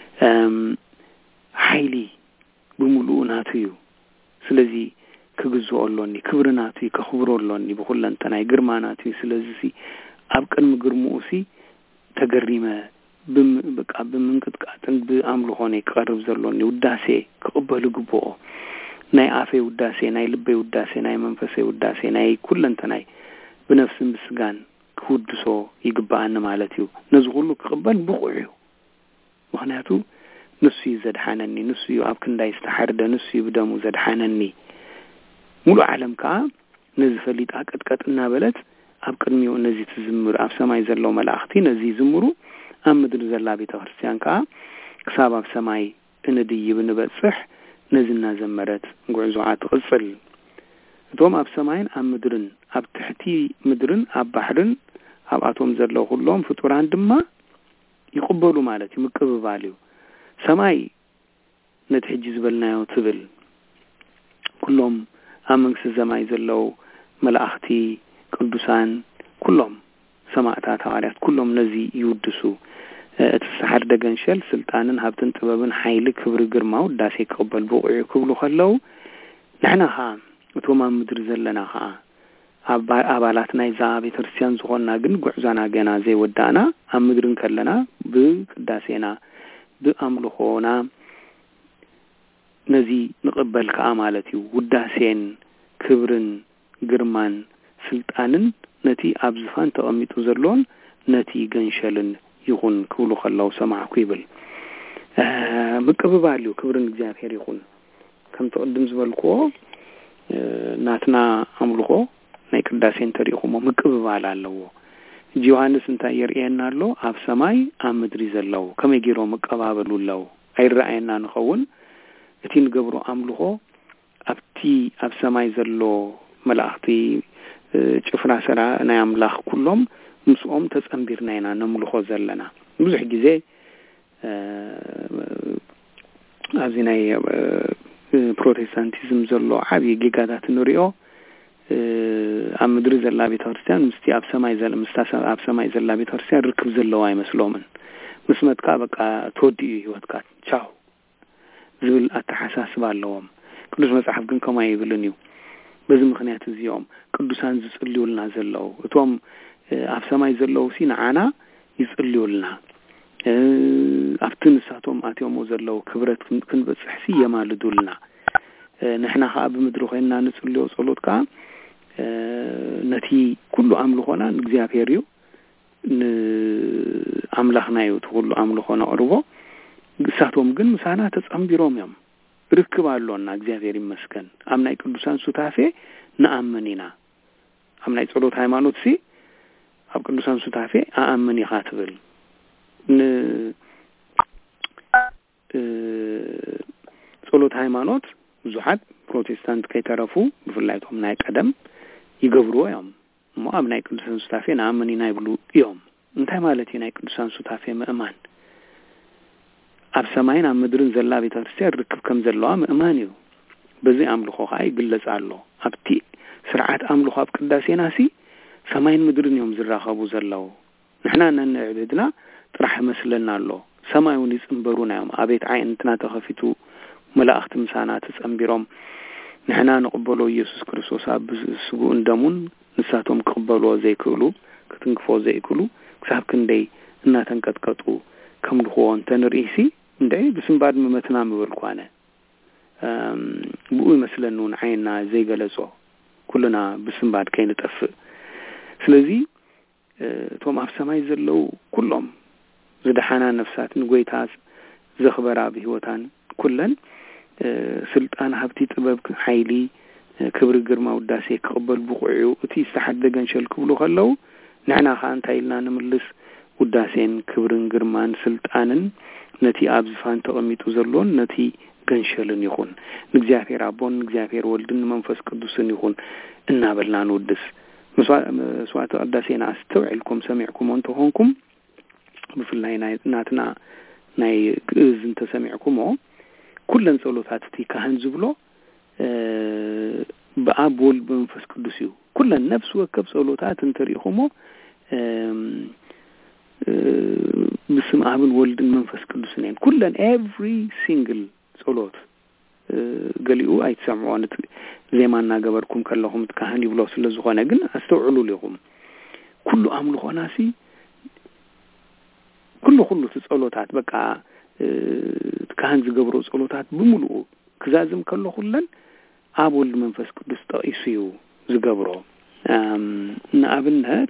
ኃይሊ በሙሉናትዩ ስለዚህ ከግዞሎኒ ክብርናቱ ከኽብሮሎኒ በሁለንተና ይግርማናቱ ስለዚህ አብቀን ምግርሙሲ ተገሪመ በቃ በመንቀጥቀጥን በአምልኮ ሆነ ይቀርብ ዘሎኒ ውዳሴ ከቀበሉ ግቦ ናይ አፌ ውዳሴ ናይ ልቤ ውዳሴ ናይ መንፈሴ ውዳሴ ናይ ኩለንተናይ በነፍስም ምስጋን ኩድሶ ይግባአን ማለትዩ ነዚ ሁሉ ከቀበል ብቁዑ ምክንያቱ ንሱ ይዘድሓነኒ ንሱ አብ ክንዳይ ዝተሐርደ ንሱ ይብደሙ ዘድሓነኒ ሙሉ ዓለም ካ ነዚ ፈሊጥ አቀጥቀጥና በለት አብ ቅድሚው ነዚ ትዝምር አብ ሰማይ ዘለው መላእክቲ ነዚ ዝምሩ أمدر زلا بيت ክርስቲያን ካ ክሳብ አብ ሰማይ እንድይ ብንበጽሕ ነዝና ዘመረት ጉዕዞዓት ቅጽል እቶም አብ ሰማይን አብ ምድርን አብ ትሕቲ ምድርን አብ ባሕርን አብ አቶም ዘለው ሁሉም ፍጡራን ድማ ይقبሉ ማለት ይምቅብባሉ ሰማይ ነትሕጂ ዝበልናዮ ትብል ኩሎም አመንክስ ሰማይ ዘለው መላእክቲ ቅዱሳን ኩሎም ሰማዕታት ሐዋርያት ኩሎም ነዚ ይውድሱ እትሰሐር ደገንሸል ስልጣንን ሀብትን ጥበብን ኃይል ክብር ግርማው ዳሴ ይቀበል በቁዕ ክብሉ ኸለው ንሕናኻ እቶም ምድር ዘለናኻ አባላትና ይዛ ቤተክርስቲያን ዝኾንና ግን ጉዕዛና ገና ዘይወዳና ኣብ ምድርን ከለና ብቅዳሴና ብኣምልኾና ነዚ ንቅበል ከዓ ማለት እዩ ውዳሴን ክብርን ግርማን ስልጣንን ነቲ ኣብ ዝፋን ተቐሚጡ ዘሎን ነቲ ገንሸልን ይኹን ክብሉ ኸለው ሰማዕኩ ይብል ምቅብባልዩ ክብርን እግዚአብሔር ይኹን ከም ተቀድም ዝበልኮ ናትና ኣምልኾ ናይ ቅዳሴን ተሪኹሞ ምቅብባል ኣለዎ ዮሐንስ እንታይ የርእየና ኣሎ ኣብ ሰማይ ኣብ ምድሪ ዘለው ከመይ ጌሮም መቀባበሉ ኣለው ኣይረኣየና ንኸውን እቲ ንገብሮ ኣምልኾ ኣብቲ ኣብ ሰማይ ዘሎ መላእክቲ ጭፍራ ሰራ ናይ ኣምላኽ ኩሎም ምስኦም ተጸምቢርና ኢና ነምልኾ ዘለና ብዙሕ ግዜ ኣብዚ ናይ ፕሮቴስታንቲዝም ዘሎ ዓብይ ጌጋታት ንሪኦ ኣብ ምድሪ ዘላ ቤተ ክርስቲያን ምስቲ ኣብ ሰማይ ዘላ ምስታሰብ ኣብ ሰማይ ዘላ ቤተ ክርስቲያን ርክብ ዘለዋ አይመስሎምን መስመትካ በቃ ተወዲኡ ህይወትካ ቻው ዝብል አተሐሳስብ ኣለዎም ቅዱስ መጽሐፍ ግን ከማይ ይብልን እዩ በዚ ምክንያት እዚኦም ቅዱሳን ዝጽልዩልና ዘለው እቶም ኣብ ሰማይ ዘለው ሲናዓና ይጽልዩልና ኣብቲ ንሳቶም ኣትዮም ዘለው ክብረት ክንበጽሕሲ የማልዱልና ንሕና ኣብ ምድሪ ኮይንና ንጽልዮ ጸሎትካ ነቲ ኩሉ ኣምልኾና ንእግዚአብሔር እዩ ንኣምላኽና እዩ ኩሉ ኣምልኾና ቅርቦ ንሳቶም ግን ምሳና ተጸምቢሮም እዮም ርክብ ኣሎና እግዚአብሔር ይመስገን ኣብ ናይ ቅዱሳን ሱታፌ ንኣምን ኢና ኣብ ናይ ጸሎት ሃይማኖት ሲ ኣብ ቅዱሳን ሱታፌ ኣኣምን ኢኻ ትብል ጸሎት ሃይማኖት ብዙሓት ፕሮቴስታንት ከይተረፉ ብፍላይቶም ናይ ቀደም ይገብርዎ እዮም እሞ ኣብ ናይ ቅዱሳን ሱታፌ ንኣምን ኢና ይብሉ እዮም እንታይ ማለት እዩ ናይ ቅዱሳን ሱታፌ ምእማን ኣብ ሰማይን ኣብ ምድርን ዘላ ቤተ ክርስቲያን ርክብ ከም ዘለዋ ምእማን እዩ በዚ ኣምልኾ ኸ ይግለጽ ኣሎ ኣብቲ ስርዓት ኣምልኾ ኣብ ቅዳሴናሲ ሰማይን ምድርን እዮም ዝራኸቡ ዘለው ንሕና ነንዕብድና ጥራሕ መስለና ኣሎ ሰማዩን ይጽምበሩና እዮም ኣቤት ዓይንትና ተኸፊቱ መላእኽቲ ምሳና ተጸምቢሮም ንሕና ንቕበሎ ኢየሱስ ክርስቶስ ኣብ ስጉኡን ደሙን ንሳቶም ክቕበልዎ ዘይክእሉ ክትንክፎ ዘይክእሉ ክሳብ ክንደይ እናተንቀጥቀጡ ከምልኽዎ እንተንርእሲ እንደይ ብስምባድ መመትና ምብል ኳነ ብኡ ይመስለኒ እውን ዓይንና ዘይገለጾ ኩልና ብስምባድ ከይንጠፍእ ስለዚ እቶም ኣብ ሰማይ ዘለው ኩሎም ዝደሓና ነፍሳት ንጎይታ ዘኽበራ ብህይወታን ኩለን ስልጣን ሃብቲ ጥበብ ሓይሊ ክብሪ ግርማ ውዳሴ ክቕበል ብቑዑ እቲ ዝተሓደገን ክብሉ ከለው ንሕና ኸ እንታይ ኢልና ንምልስ ውዳሴን ክብርን ግርማን ስልጣንን ነቲ ኣብ ዝፋን ተቐሚጡ ዘሎን ነቲ ገንሸልን ይኹን ንእግዚአብሔር አቦን ንእግዚአብሔር ወልድን መንፈስ ቅዱስን ይኹን እናበልና ንውድስ መስዋዕተ ቅዳሴና አስተውዕልኩም ሰሚዕኩም እንተኾንኩም ብፍላይ ናትና ናይ ግእዝ እንተሰሚዕኩሞ ኩለን ጸሎታት እቲ ካህን ዝብሎ በአብ ወልድ መንፈስ ቅዱስ እዩ ኩለን ነፍስ ወከፍ ጸሎታት እንተሪኹሞ بسم آبن ولدن منفس قدسين كلن every single ጸሎት ገሊኡ አይተሰምዖን ዘማና ገበርኩም ከለኹም ካህን ይብሎ ስለዝኾነ ግን አስተውዕሉ ለኹም ኩሉ አምልኾናሲ ኩሉ ጸሎታት በቃ ካህን ዝገብሮ ጸሎታት ብሙሉ ክዛዝም ከለኹለን አብ ወልድ መንፈስ ቅዱስ ጠቂሱ ዝገብሮ ንኣብነት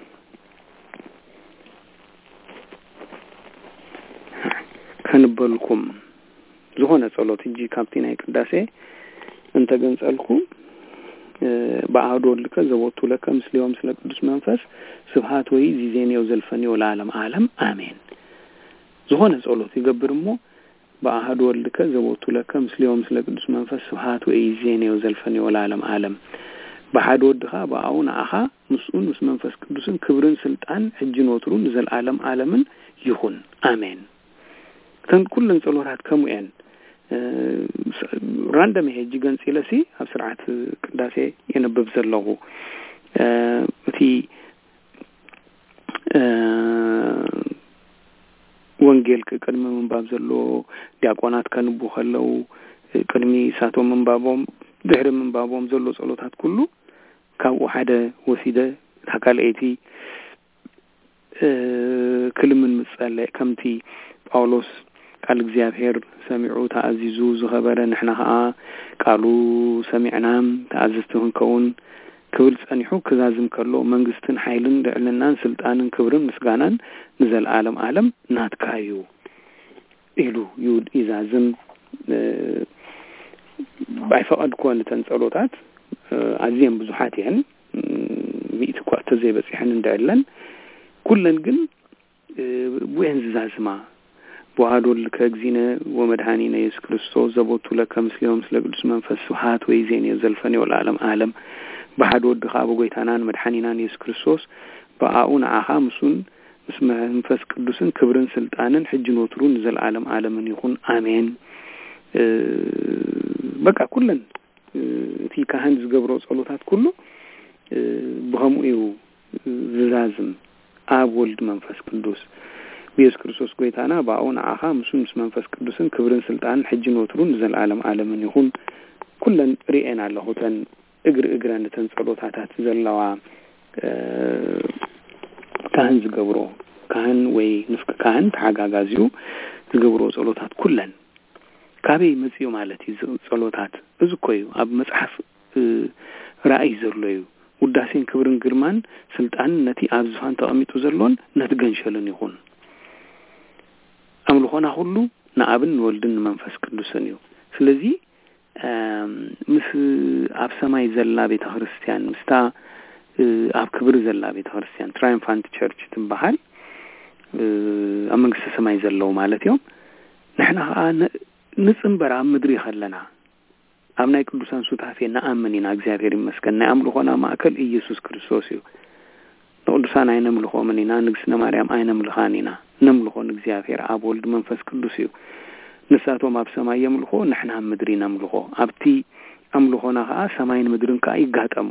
ከንበልኩም ዝኾነ ጸሎት እንጂ ካፕቴና ይቅዳሴ እንተ ገንጸልኩ በአዶል ከዘወቱ ለከ ምስሊዮም ስለ ቅዱስ መንፈስ ስብሃት ወይ ዚዜኔው ዘልፈኒ ወለዓለም ዓለም አሜን ዝኾነ ጸሎት ይገብርሞ በአዶል ከዘወቱ ለከ ምስሊዮም ስለ ቅዱስ መንፈስ ስብሃት ወይ ዚዜኔው ዘልፈኒ ወለዓለም ዓለም በሐድ ወድኻ በአውን አኻ ምስኡን ምስ መንፈስ ቅዱስን ክብርን ስልጣን ሕጅን ወትሩን ዘልዓለም ዓለምን ይኹን አሜን كان كل ጸሎታት ከሙኤን ራንደም ሄጂ ገንጽ ኢለሲ ኣብ ስርዓት ቅዳሴ የነበብ ዘለኹ እቲ ወንጌል ከቅድመ መንባብ ዘሎ ዲያቆናት ከንቡ ከለው ቅድሚ ሳቶም መንባቦም ድሕሪ መንባቦም ዘሎ ጸሎታት ኩሉ ካብ ሓደ ወሲደ ታካልኤቲ ክልምን ምጸለይ ከምቲ ጳውሎስ ቃል እግዚአብሔር ሰሚዑ ተአዚዙ ዝኸበረ ንሕና ኸአ ቃሉ ሰሚዕናም ተአዝዝቱን ከውን ክብል ጸኒሑ ክዛዝም ከሎ መንግስትን ኃይልን ልዕልናን ስልጣንን ክብርን ምስጋናን ንዘልዓለም ዓለም ናትካዩ ኢሉ ይውድ ይዛዝም ባይፈቀድ ኮን ተንጸሎታት አዚም ብዙሓት ይህን ሚእቲ እኳ ተዘይበጽሕን እንደዕለን ኩለን ግን ቡየን ዝዛዝማ በአዶል ከግዚነ ወመድኃኒነ ኢየሱስ ክርስቶስ ዘቦቱ ለከ ምስሊዮም ስለ ቅዱስ መንፈስ ስብሃት ወይ ዜኔ ዘልፈኒ ወለዓለም ዓለም በአሐድ ወድኻ በጎይታናን መድኃኒናን ኢየሱስ ክርስቶስ በአኡን አኻ ምሱን ምስ መንፈስ ቅዱስን ክብርን ስልጣንን ሕጅን ወትሩን ዘልዓለም ዓለምን ይኹን አሜን በቃ ኩለን እቲ ካህን ዝገብሮ ጸሎታት ኩሉ بهمو زازم آب ولد منفس قدوس بيس كريستوس قويتانا باعون عاها مسلم منفس قدوسن كبرن سلطان حجن وترون زل العالم عالمن يكون كلن رئينا له تن اجران تنصلوتات زلوا كاهن زغبرو كاهن وي نفك كاهن تعغاغازيو زغبرو صلوتات كلن كابي مزيو مالتي صلوتات ازكويو اب مصحف رأي زلويو وداسين كبرن ግርማን ስልጣን ነቲ አብዝፋን ተቀሚጡ ዘሎን ነትገንሸልን ይሁን አምልኾና ሁሉ ናአብን ወልድን መንፈስ ቅዱስን እዩ ስለዚህ ምስ አብ ሰማይ ዘላ ቤተ ክርስቲያን ምስታ አብ ክብር ዘላ ቤተ ክርስቲያን ትራይምፋንት ቸርች ትባሃል አመንግስተ ሰማይ ዘለው ማለት ነው ንሕና ንጽምበራ ምድሪ ይኸለና አምናይ ቅዱሳን ሱታፌና አመኒና እግዚአብሔር ይመስገን ናይ አምልኾና ማእከል ኢየሱስ ክርስቶስ እዩ ቅዱሳን አይነምልኾ መኒና ንግስና ማርያም አይነምልኻኒና ነምልኾን እግዚአብሔር አብ ወልድ መንፈስ ቅዱስ እዩ ንሳቶም አብ ሰማይ የምልኾ ንሕና ምድሪ ነምልኾ አብቲ አምልኾና ሰማይን ምድርን ካ ይጋጠሙ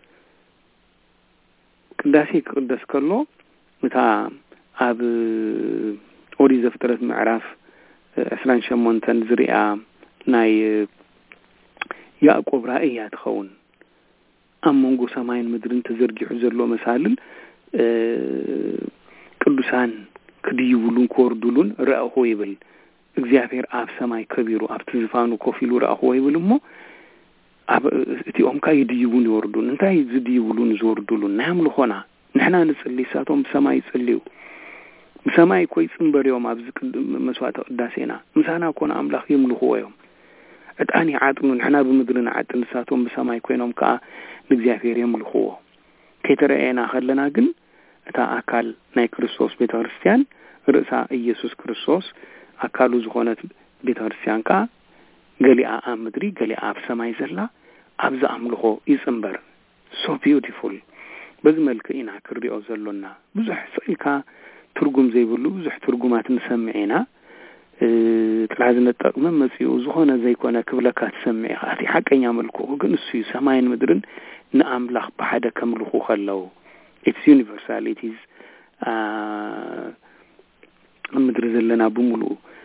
ቅዳሴ ቅዱስ ከሎ ምታ አብ ኦሪ ዘፍጥረት ምዕራፍ 28 ዝሪያ ናይ ያዕቆብ ራእይ ያትኸውን አመንጎ ሰማይን ምድርን ተዘርጊሑ ዘሎ መሳልል ቅዱሳን ክድይውሉን ኮርዱሉን ረአሆ ይብል እግዚአብሔር አብ ሰማይ ከቢሩ አብ ትዝፋኑ ኮፊሉ ረአሆ ይብልሞ አብ እቲኦም ካይድይውን ይወርዱን እንታይ ዝድይውሉን ዝወርዱሉን ናምልኾና ንሕና ንጽልይሳቶም ሰማይ ጽልዩ በሰማይ ኮይ ጽምበሪዮም አብ መስዋዕተ ቅዳሴና ምሳና ኮና አምላኽ ይምልኹዎም እጣኒ ዓጥኑ ንሕና በምድርና ዓጥን ሳቶም በሰማይ ኮይኖም ካ ለእግዚአብሔር የምልኹዎ ከተረአና ኸለና ግን እታ አካል ናይ ክርስቶስ ቤተ ክርስቲያን ርእሳ ኢየሱስ ክርስቶስ አካሉ ዝኾነት ቤተ ክርስቲያን ካ ገሊአ አብ ምድሪ ገሊአ አብ ሰማይ ዘላ አብዛ አምልኾ ይጽምበር so beautiful በዝመልክ ኢና ክርዲኦ ዘሎና ብዙሕ ጽልካ ትርጉም ዘይብሉ ብዙሕ ትርጉማት ንሰምዒና ትላዝነት ጠቅመ መጽዩ ዝኾነ ዘይኮነ ክብለካ ተሰምዒ አቲ ሐቀኛ መልኩ ግን እሱ ሰማይን ምድርን ንአምላኽ በሓደ ከምልኹ ኸለው it's universalities ምድር ዘለና ብሙሉ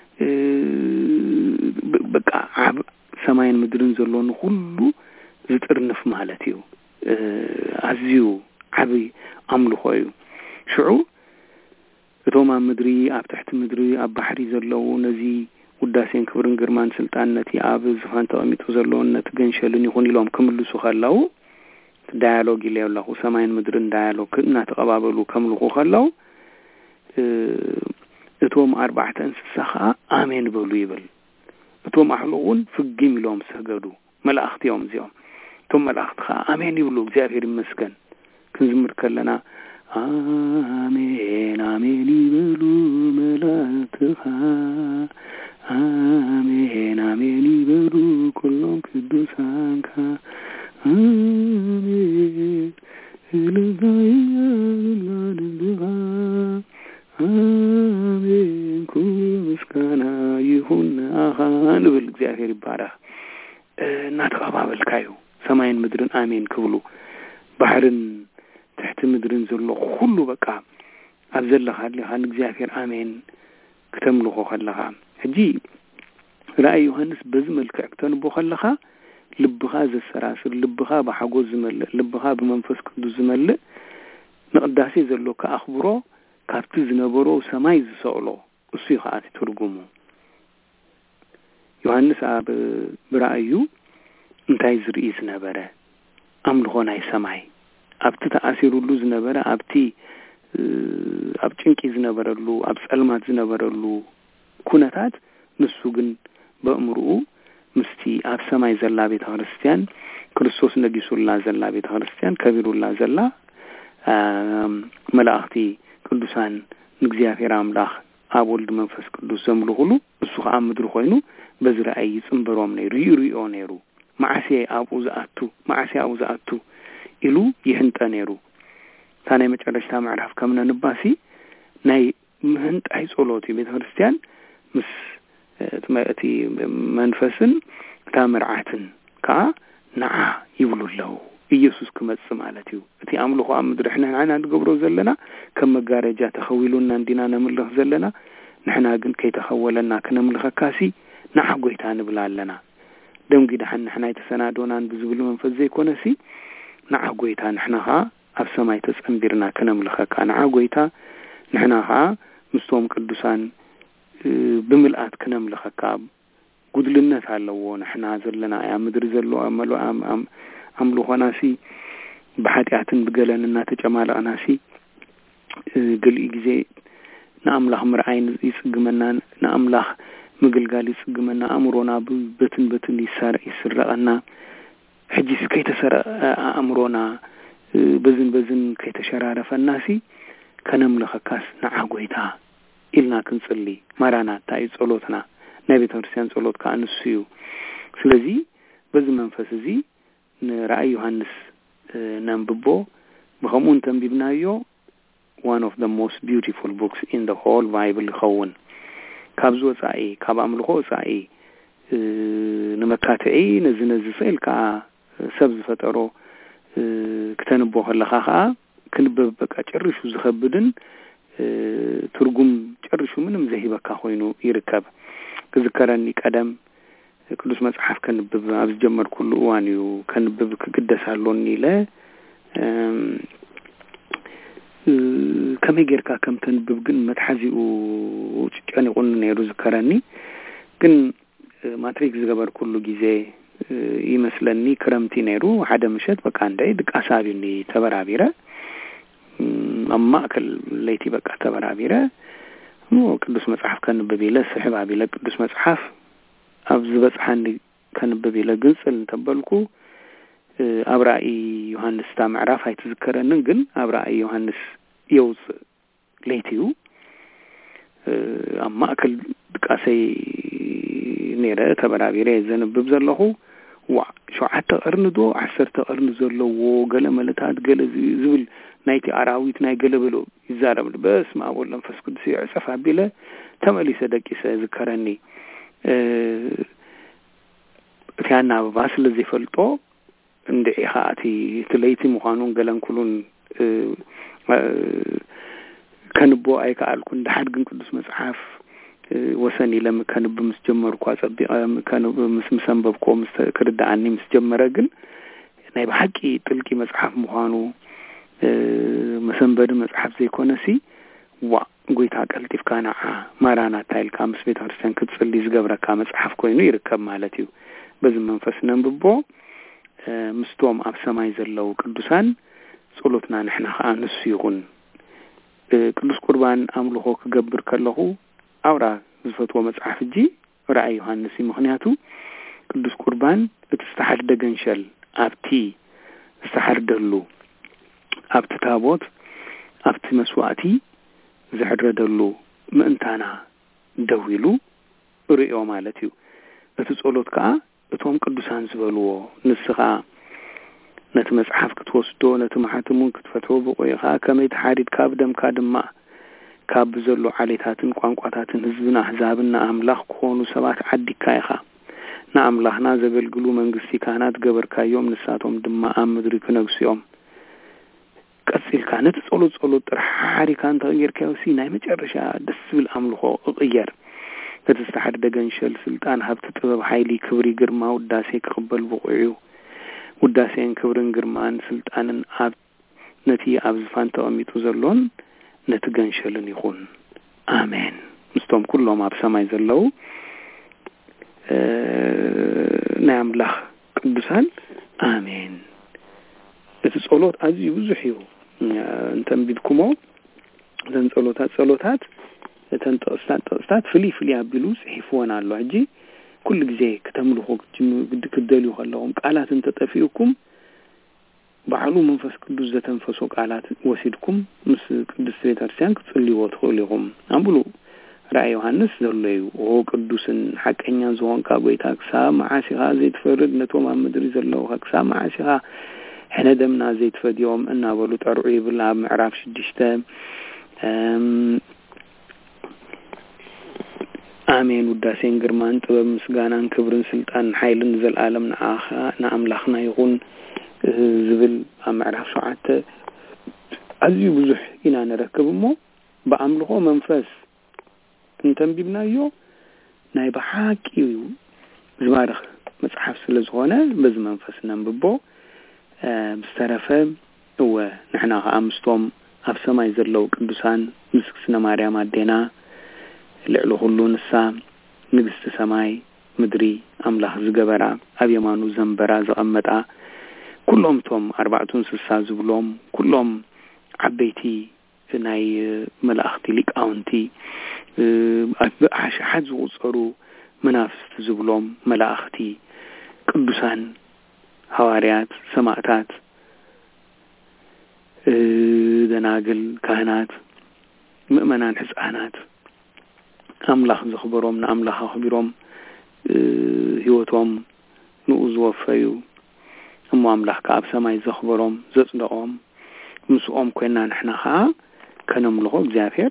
በቃ ሰማይን ምድርን ዘሎን ሁሉ ዝጥርንፍ ማለት እዩ አዝዩ ዓብይ አምልኾ እዩ ሽዑ እቶም አብ ምድሪ አብ ትሕቲ ምድሪ አብ ባሕሪ ዘለው ነዚ ውዳሴን ክብርን ግርማን ስልጣን ነቲ አብ ዝፋን ተቀሚጡ ዘሎን ነትገንሸልን ይኹን ኢሎም ክምልሱ ኸለው ዳያሎግ ይለውላሁ ሰማይን ምድርን ዳያሎግ እናተቀባበሉ ከምልኹ ኸለው እቶም አርባዕተ እንስሳ አሜን በሉ ይብል እቶም አሕሉውን ፍግም ኢሎም ሰገዱ መላእክቲዮም እዚኦም እቶም መላእክት አሜን ይብሉ እግዚአብሔር ይመስገን ክንዝምር ከለና አሜን አሜን ይበሉ መላእክት አሜን አሜን ይበሉ ኩሎም ቅዱሳን አሜን አሜን ኩሉ ምስጋና ይሁን ንብል እግዚአብሔር ይባረክ እናተቀባበልካዩ ሰማይን ምድርን አሜን ክብሉ ባህርን تحت مدرن زلو كله بقى أبزلها لها እግዚአብሔር አሜን ከተምልኾ ኸለኻ ሕጂ رأي يوحنس بزملك اكتنبو ኸለኻ ልብኻ ዘሰራስር ልብኻ በሐጎዝ ዝመልእ ልብኻ በመንፈስ ቅዱስ ዝመልእ ንቅዳሴ ዘሎካ አኽብሮ ካብቲ ዝነበሮ ሰማይ ዝሰቅሎ እሱ ይኻት ትርጉሙ ዮሐንስ አብ ብራእዩ እንታይ ዝርኢ ዝነበረ አምልኾ ናይ ሰማይ አብቲ ተአሲሩሉ ዝነበረ አብቲ አብ ጭንቂ ዝነበረሉ አብ ጸልማት ዝነበረሉ ኩነታት ንሱ ግን በእምሩኡ ምስቲ አብ ሰማይ ዘላ ቤተ ክርስቲያን ክርስቶስ ነጊሱላ ዘላ ቤተ ክርስቲያን ከቢሩላ ዘላ መላእክቲ ቅዱሳን እግዚአብሔር አምላኽ አብ ወልድ መንፈስ ቅዱስ ዘምልኹሉ እሱ ኸዓ ምድሪ ኮይኑ በዝራእይ ጽምበሮም ነይሩ ይርኦ ነይሩ ማዓሴ አቡ ዘአቱ ኢሉ ይህንጠ ነይሩ ታናይ መጨረሻ ምዕራፍ ከምነ ንባሲ ናይ ምህንጣይ ጸሎት ቤተ ክርስቲያን ምስ ትመእቲ መንፈስን ታምርዓትን ካ ነዓ ይብሉለው ኢየሱስ ክመጽእ ማለት እዩ እቲ ኣምልኾ ኣብ ምድሪ ንሕና ንገብሮ ዘለና ከም መጋረጃ ተኸዊሉና እንዲና ነምልኽ ዘለና ንሕና ግን ከይተኸወለና ክነምልኸካሲ ንዓ ጎይታ ንብላ ኣለና ደም ጊዳሕን ንሕና የተሰናዶናን ብዝብል መንፈስ ዘይኮነሲ ንዓ ጎይታ ንሕና ኸ ኣብ ሰማይ ተጸንቢርና ክነምልኸካ ንዓ ጎይታ ንሕና ኸ ምስቶም ቅዱሳን ብምልኣት ክነምልኸካ ጉድልነት ኣለዎ ንሕና ዘለና ኣብ ምድሪ ዘሎ ኣምልኾናሲ ብኃጢአትን ብገለን እናተጨማለቕናሲ ገሊእ ጊዜ ንኣምላኽ ምርኣይ ይጽግመና ንኣምላኽ ምግልጋል ይጽግመና ኣእምሮና በትን ይስረቐና ሕጂስ ከይተሰረቐ ኣእምሮና በዝን ከይተሸራረፈናሲ ከነምልኸካስ ንዓ ጎይታ ኢልና ክንጽሊ ማራናታ እዩ ጸሎትና ናይ ቤተ ክርስቲያን ጸሎት ከዓ ንሱ እዩ ስለዚ በዚ መንፈስ እዚ ንራእይ ዮሐንስ ነንብቦ ብኸምኡ ተንቢብናዮ one of the most beautiful books in the whole Bible ይኸውን ካብ ዝወፃኢ ካብ ኣምልኾ ወፃኢ ንመካትዒ ነዚ ስእል ከዓ ሰብ ዝፈጠሮ ክተንቦ ከለኻ ከዓ ክንበብ በቃ ጨርሹ ዝኸብድን ትርጉም ጨርሹ ምንም ዘይበካ ኮይኑ ይርከብ ክዝከረኒ ቀደም ቅዱስ መጽሐፍ ከንብብ ኣብ ዝጀመር ኩሉ እዋን እዩ ከንብብ ክግደሳሎኒ ኢለ ከመይ ጌርካ ከም ተንብብ ግን መትሓዚኡ ጨኒቁን ነይሩ ዝከረኒ ግን ማትሪክ ዝገበር ኩሉ ጊዜ ይመስለኒ ክረምቲ ነይሩ ሓደ ምሸት በቃ እንደይ ድቃሳቢኒ ተበራቢረ ኣብ ማእከል ለይቲ በቃ ተበራቢረ ቅዱስ መጽሐፍ ከንብብ ኢለ ስሕባብ ኢለ ቅዱስ መጽሐፍ ኣብ ዝበጽሐኒ ከንብብ ኢለ ግንጽል እንተበልኩ ኣብ ራእይ ዮሐንስ ታ ምዕራፍ ኣይትዝከረንን ግን ኣብ ራእይ ዮሐንስ የውፅእ ለይቲዩ ኣብ ማእከል ድቃሰይ ነይረ ተበራቢረ ዘንብብ ዘለኹ ሸውዓተ ቀርኒ 10 ቀርኒ ዘለዎ ገለ መለታት ገለ ዝብል ናይቲ ኣራዊት ናይ ገለ ብሎ ይዛረብ በስመ አብ ወወልድ ወመንፈስ ቅዱስ ይዕጸፍ ኣቢለ ተመሊሰ ደቂሰ ዝከረኒ እቲያና ባስ ለዚ ፈልጦ እንደ ኢኻቲ ትለይቲ ምዃኑን ገለን ኩሉን ከንቦ ኣይከኣልኩ እንዳሓድ ግን ቅዱስ መጽሐፍ ወሰኒ ለም ከንብ ምስ ጀመርኩ አጸቢቀ ከንብ ምስ ሰንበብኮ ምስ ክርዳአኒ ምስ ጀመረ ግን ናይ በሐቂ ጥልቂ መጽሐፍ ምዃኑ መሰንበድ መጽሐፍ ዘይኮነሲ ጎይታ ቀልጢፍካ ንዓ ማራናታ ኢልካ ምስ ቤተ ክርስቲያን ክትጽሊ ዝገብረካ መጽሐፍ ኮይኑ ይርከብ ማለት እዩ በዚ መንፈስ ነንብቦ ምስቶም ኣብ ሰማይ ዘለው ቅዱሳን ጸሎትና ንሕና ከዓ ንሱ ይኹን ቅዱስ ቁርባን ኣምልኾ ክገብር ከለኹ አውራ ዝፈትዎ መጽሐፍ እጂ ራእይ ዮሐንስ ምክንያቱ ቅዱስ ቁርባን እትስተሐደ ገንሸል ኣብቲ ዝተሐርደሉ ኣብቲ ታቦት ኣብቲ መስዋዕቲ ዝሕረደሉ ምእንታና ደዊሉ ርእዮ ማለት እዩ እቲ ጸሎት ከዓ እቶም ቅዱሳን ዝበልዎ ንስኻ ነቲ መጽሐፍ ክትወስዶ ነቲ ማሕተሙን ክትፈትዎ ብቆይኻ ከመይ ተሓሪድ ካብ ደምካ ድማ ካብ ዘሎ ዓሌታትን ቋንቋታትን ህዝብና አሕዛብና አምላኽ ኮኑ ሰባት ዓዲካ ኢኻ ንኣምላኽና ዘገልግሉ መንግስቲ ካህናት ገበርካዮም ንሳቶም ድማ ኣብ ምድሪ ክነግስዮም ቀጽልካ ነቲ ጸሎት ጥርሓሪካ እንተገርካዮሲ ናይ መጨረሻ ደስ ዝብል ኣምልኾ እቕየር ከተስተሐደ ገንሸል ስልጣን ሃብቲ ጥበብ ኃይሊ ክብሪ ግርማ ውዳሴ ክቕበል ብቆዩ ውዳሴን ክብርን ግርማን ስልጣንን ኣብ ነቲ ኣብ ዝፋን ተቐሚጡ ዘሎን ነቲ ገንሸልን ይኹን አሜን ምስቶም ኩሎም ኣብ ሰማይ ዘለው ናይ አምላኽ ቅዱሳን አሜን እቲ ጸሎት ኣዝዩ ብዙሕ እዩ እንተንቢብኩሞ ዘን ጸሎታት እተን ጥቕስታት ፍሊ ኣቢሉ ጽሒፍዎን ኣሎ ሕጂ ኩሉ ጊዜ ከተምልኹ ክደልዩ ከለኹም ቃላት እንተጠፊኡኩም ባዕሉ መንፈስ ቅዱስ ዘተንፈሶ ቃላት ወሲድኩም ምስ ቅዱስ ቤተ ክርስቲያን ክትጽልይዎ ትኽእሉ ኢኹም ኣምብሉ ራእይ ዮሐንስ ዘሎ እዩ ቅዱስን ሓቀኛ ዝኾንካ ጎይታ ክሳብ መዓሲኻ ዘይትፈርድ ነቶም ኣብ ምድሪ ዘለው ክሳብ መዓሲኻ ሕነደምና ዘይትፈድዮም እናበሉ ጠርዑ ይብል ኣብ ምዕራፍ 6 አሜን ውዳሴን ግርማን ጥበብ ምስጋናን ክብርን ስልጣን ኃይልን ዘለዓለም ንአምላኽና ይኹን زبل معرف شعات أزي بزح إنا نركب مو بأملغو منفس انتم ببنايو نايب حاكي زوارخ مصحف سلزغونا بز منفس ننببو بسترفه هو نحنا أمستوم أفسما يزرلو قدسان مسكسنا ماريام عدينا لعلو خلو نسا نقست سماي مدري أملاح زقبرا أبيمانو زنبرا زقمتا كلهم توم 4 سلسا زبلوم كلهم عبيتي ناي ملاختي ليك أونتي حد زوصرو منافس زبلوم ملاختي قدسان حواريات سماعتات دناقل كهنات مؤمنان حسانات أملاح زخبروم نأملاح أخبروم هيوتهم نؤز وفيو أمو أملاح كأب سماي زخبروم زصدقهم مسؤوم كنا نحنا خا كنملغو بزافر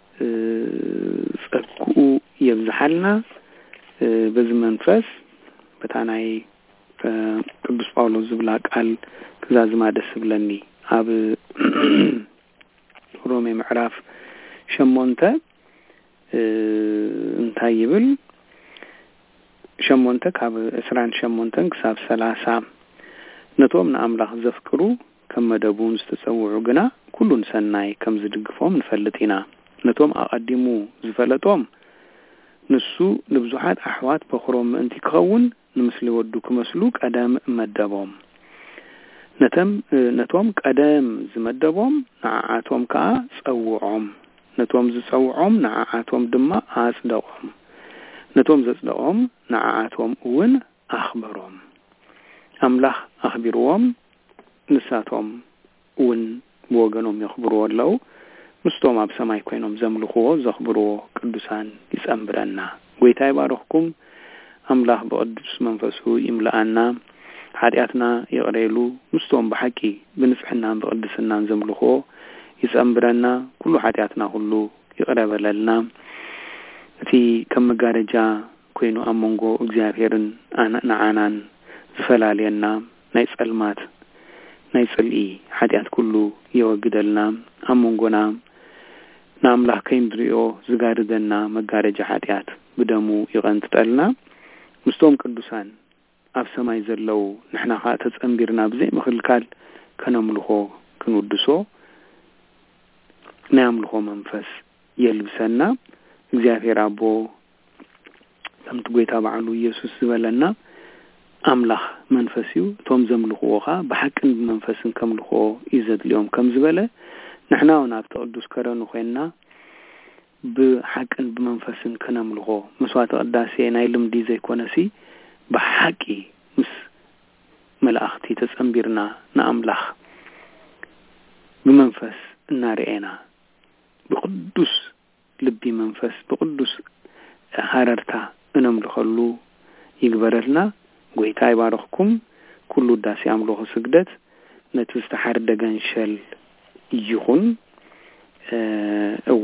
فكو يبزحلنا بزمنفس بتاناي قدس باولوس زبلاك قال كزاز ما دس بلني اب رومي معراف شمونته እንታይ ይብል ሸሞንተ ካብ 20 ሸሞንተን ክሳብ 30 ነቶም ንኣምላኽ ዘፍቅሩ ከም መደቡን ዝተጸውዑ ግና ኩሉን ሰናይ ከም ዝድግፎም ንፈልጥና ነቶም ኣቀዲሙ ዝፈለጦም ንሱ ንብዙሓት ኣሕዋት በኽሮም ምእንቲ ክኸውን ንምስሊ ወዱ ክመስሉ ቀደም መደቦም ነቶም ቀደም ዝመደቦም ንዓዓቶም ከዓ ጸውዖም ነቶም ዝጸውዖም ንዓዓቶም ድማ ኣጽደቆም ነቶም ዘጽደቆም ንዓዓቶም እውን ኣኽበሮም ኣምላኽ ኣኽቢሮም ንሳቶም እውን ወገኖም ይኽብርዎ ኣለው ምስቶም ኣብ ሰማይ ኮይኖም ዘምልኽዎ ዘኽብርዎ ቅዱሳን ይጸምብረና ጎይታ ይባርኽኩም ኣምላኽ በቅዱስ መንፈሱ ይምልአና ኃጢአትና ይቅረይሉ ምስቶም በሐቂ ብንጽሕናን በቅድስናን ዘምልኽዎ ይጸምብረና ኩሉ ኃጢአትና ሁሉ ይቅረበለልና እቲ ከም መጋረጃ ኮይኑ ኣመንጎ እግዚአብሔርን ንዓናን ዝፈላለየና ናይ ጸልማት ናይ ጽልኢ ኃጢአት ኩሉ ይወግደልና ኣመንጎና ናምላኽ ከይንድሪኦ ዝጋርደና መጋረጃ ኃጢአት ብደሙ ይቀንጥጠልና ምስቶም ቅዱሳን ኣብ ሰማይ ዘለው ንሕና ኻ ተጸምቢርና ብዘይ ምኽልካል ከነምልኾ ክንውድሶ ናምልኾ መንፈስ የልብሰና እግዚአብሔር አቦ ከምቲ ጎይታ በዓሉ ኢየሱስ ዝበለና ኣምላኽ መንፈስ እዩ ቶም ዘምልኽዎኻ ብሐቅን ብመንፈስን ከምልኾ ይዘድልዮም ከም ዝበለ ንሕና ናብ ተቅዱስ ከረኑ ኮይና ብሐቅን ብመንፈስን ከነምልኾ መስዋዕት ቅዳሴ ናይ ልምዲ ዘይኮነሲ በሐቂ ምስ መላእኽቲ ተጸምቢርና ንኣምላኽ ብመንፈስ እናርኤና بقدس لبي منفس بقدس حررتا እንምልኸሉ ይግበረልና ጎይታ ይባርኽኩም ኩሉ ዳስ ያምልኹ ስግደት ነቲ ዝተሓርደ ገንሸል ይኹን እወ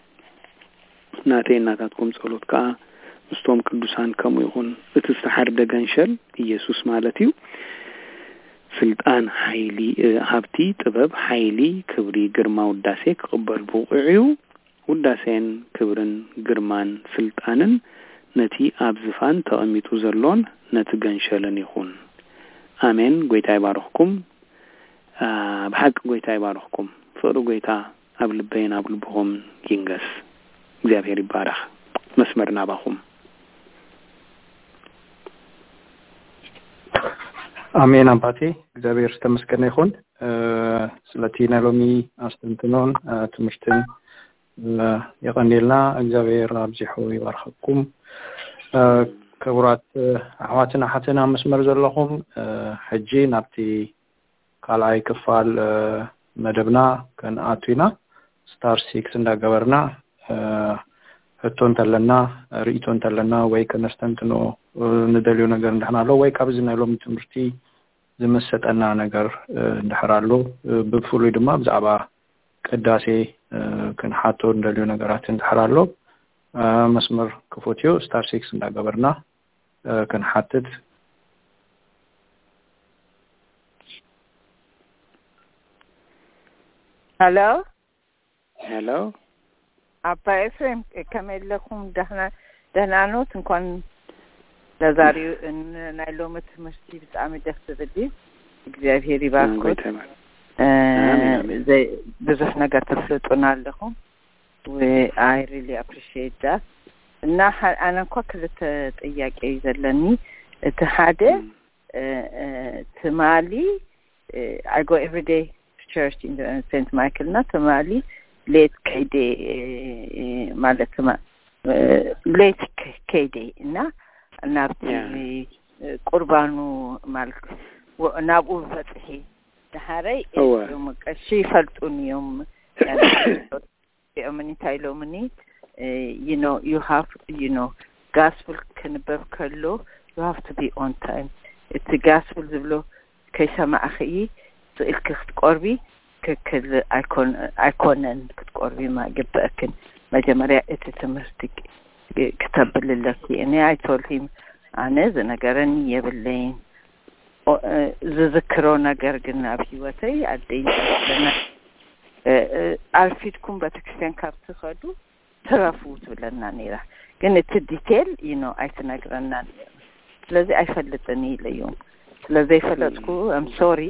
ናተይናታትኩም ጸሎት ከዓ ምስቶም ቅዱሳን ከም ይኹን እቲ ዝተሓርደ ገንሸል ኢየሱስ ማለት እዩ ስልጣን ኃይሊ ሀብቲ ጥበብ ኃይሊ ክብሪ ግርማ ውዳሴ ክቅበል ብውዕዩ ውዳሴን ክብርን ግርማን ስልጣንን ነቲ ኣብዝፋን ተቐሚጡ ዘሎን ነቲ ገንሸለን ይኹን አሜን ጎይታ ይባርኽኩም በሐቅ ጎይታ ይባርኽኩም ፍቅሪ ጎይታ ኣብ ልበይና ኣብ ልብኹም ይንገስ እግዚአብሔር ይባርኽ መስመርና ባኹም አሜን አባቴ እግዚአብሔር ተመስገነ ይሁን ስለቲና ሎሚ አስተንትኖን ትምርትን የቀንዴልና እግዚአብሔር አብዚሑ ይባርኽኩም ክቡራት አሕዋትና ሐተና መስመር ዘለኹም ሕጂ ናብቲ ካልኣይ ክፋል መደብና ከንኣትዊና ስታር 6 እንዳገበርና ህቶንተለና ርኢቶንተለና ወይ ከነስተንትኖ ንደልዩ ነገር እንደህናሎ ወይ ካብዚ ናይ ሎሚ ትምህርቲ ዝመሰጠና ነገር እንደህራሎ ብፍሉይ ድማ ብዛዕባ ቅዳሴ ክንሓቶ እንደልዩ ነገራት እንደህራሎ መስመር ክፎትዮ ስታር 6 እንዳገበርና ክንሓትት هلو أبا إفريم كمل لكم دهنانوت نكون لازاريو إن نعلومة مشتي بتعمل دخل بدي እግዚአብሔር ይባርኮት زي ብዙ ነገር ተፍልጦናል ለኹም I really appreciate that እና أنا እንኳን ክልተ ጥያቄ ይዘለኒ እቲ ሓደ ትማሊ I go every day to church in the St. Michael na ትማሊ late KD ማለት late KD እና ቁርባኑ ማለት ونابو فتحي دهاري يوم كشي فلتون يوم يعني تايلو مني you have gospel can be كله you have to be on time it's the gospel زبلو كيسمع أخي سئل كخت قربي كل أيكونن كت قربي ما جبأكن ما جمرة اتتمرتك كتاب لله يعني I told him أنا زنقرني يبلين ዝዝክሮ ነገር ግን ኣብ ህይወተይ ኣደይ ለና ኣልፊድኩም ቤተክርስቲያን ካብ ትኸዱ ትረፉት ብለና ነይራ ግን እቲ ዲቴል ኣይትነግረና ነይራ ስለዚ ኣይፈልጥን ኢለዮም ስለዚ ይፈለጥኩ I'm sorry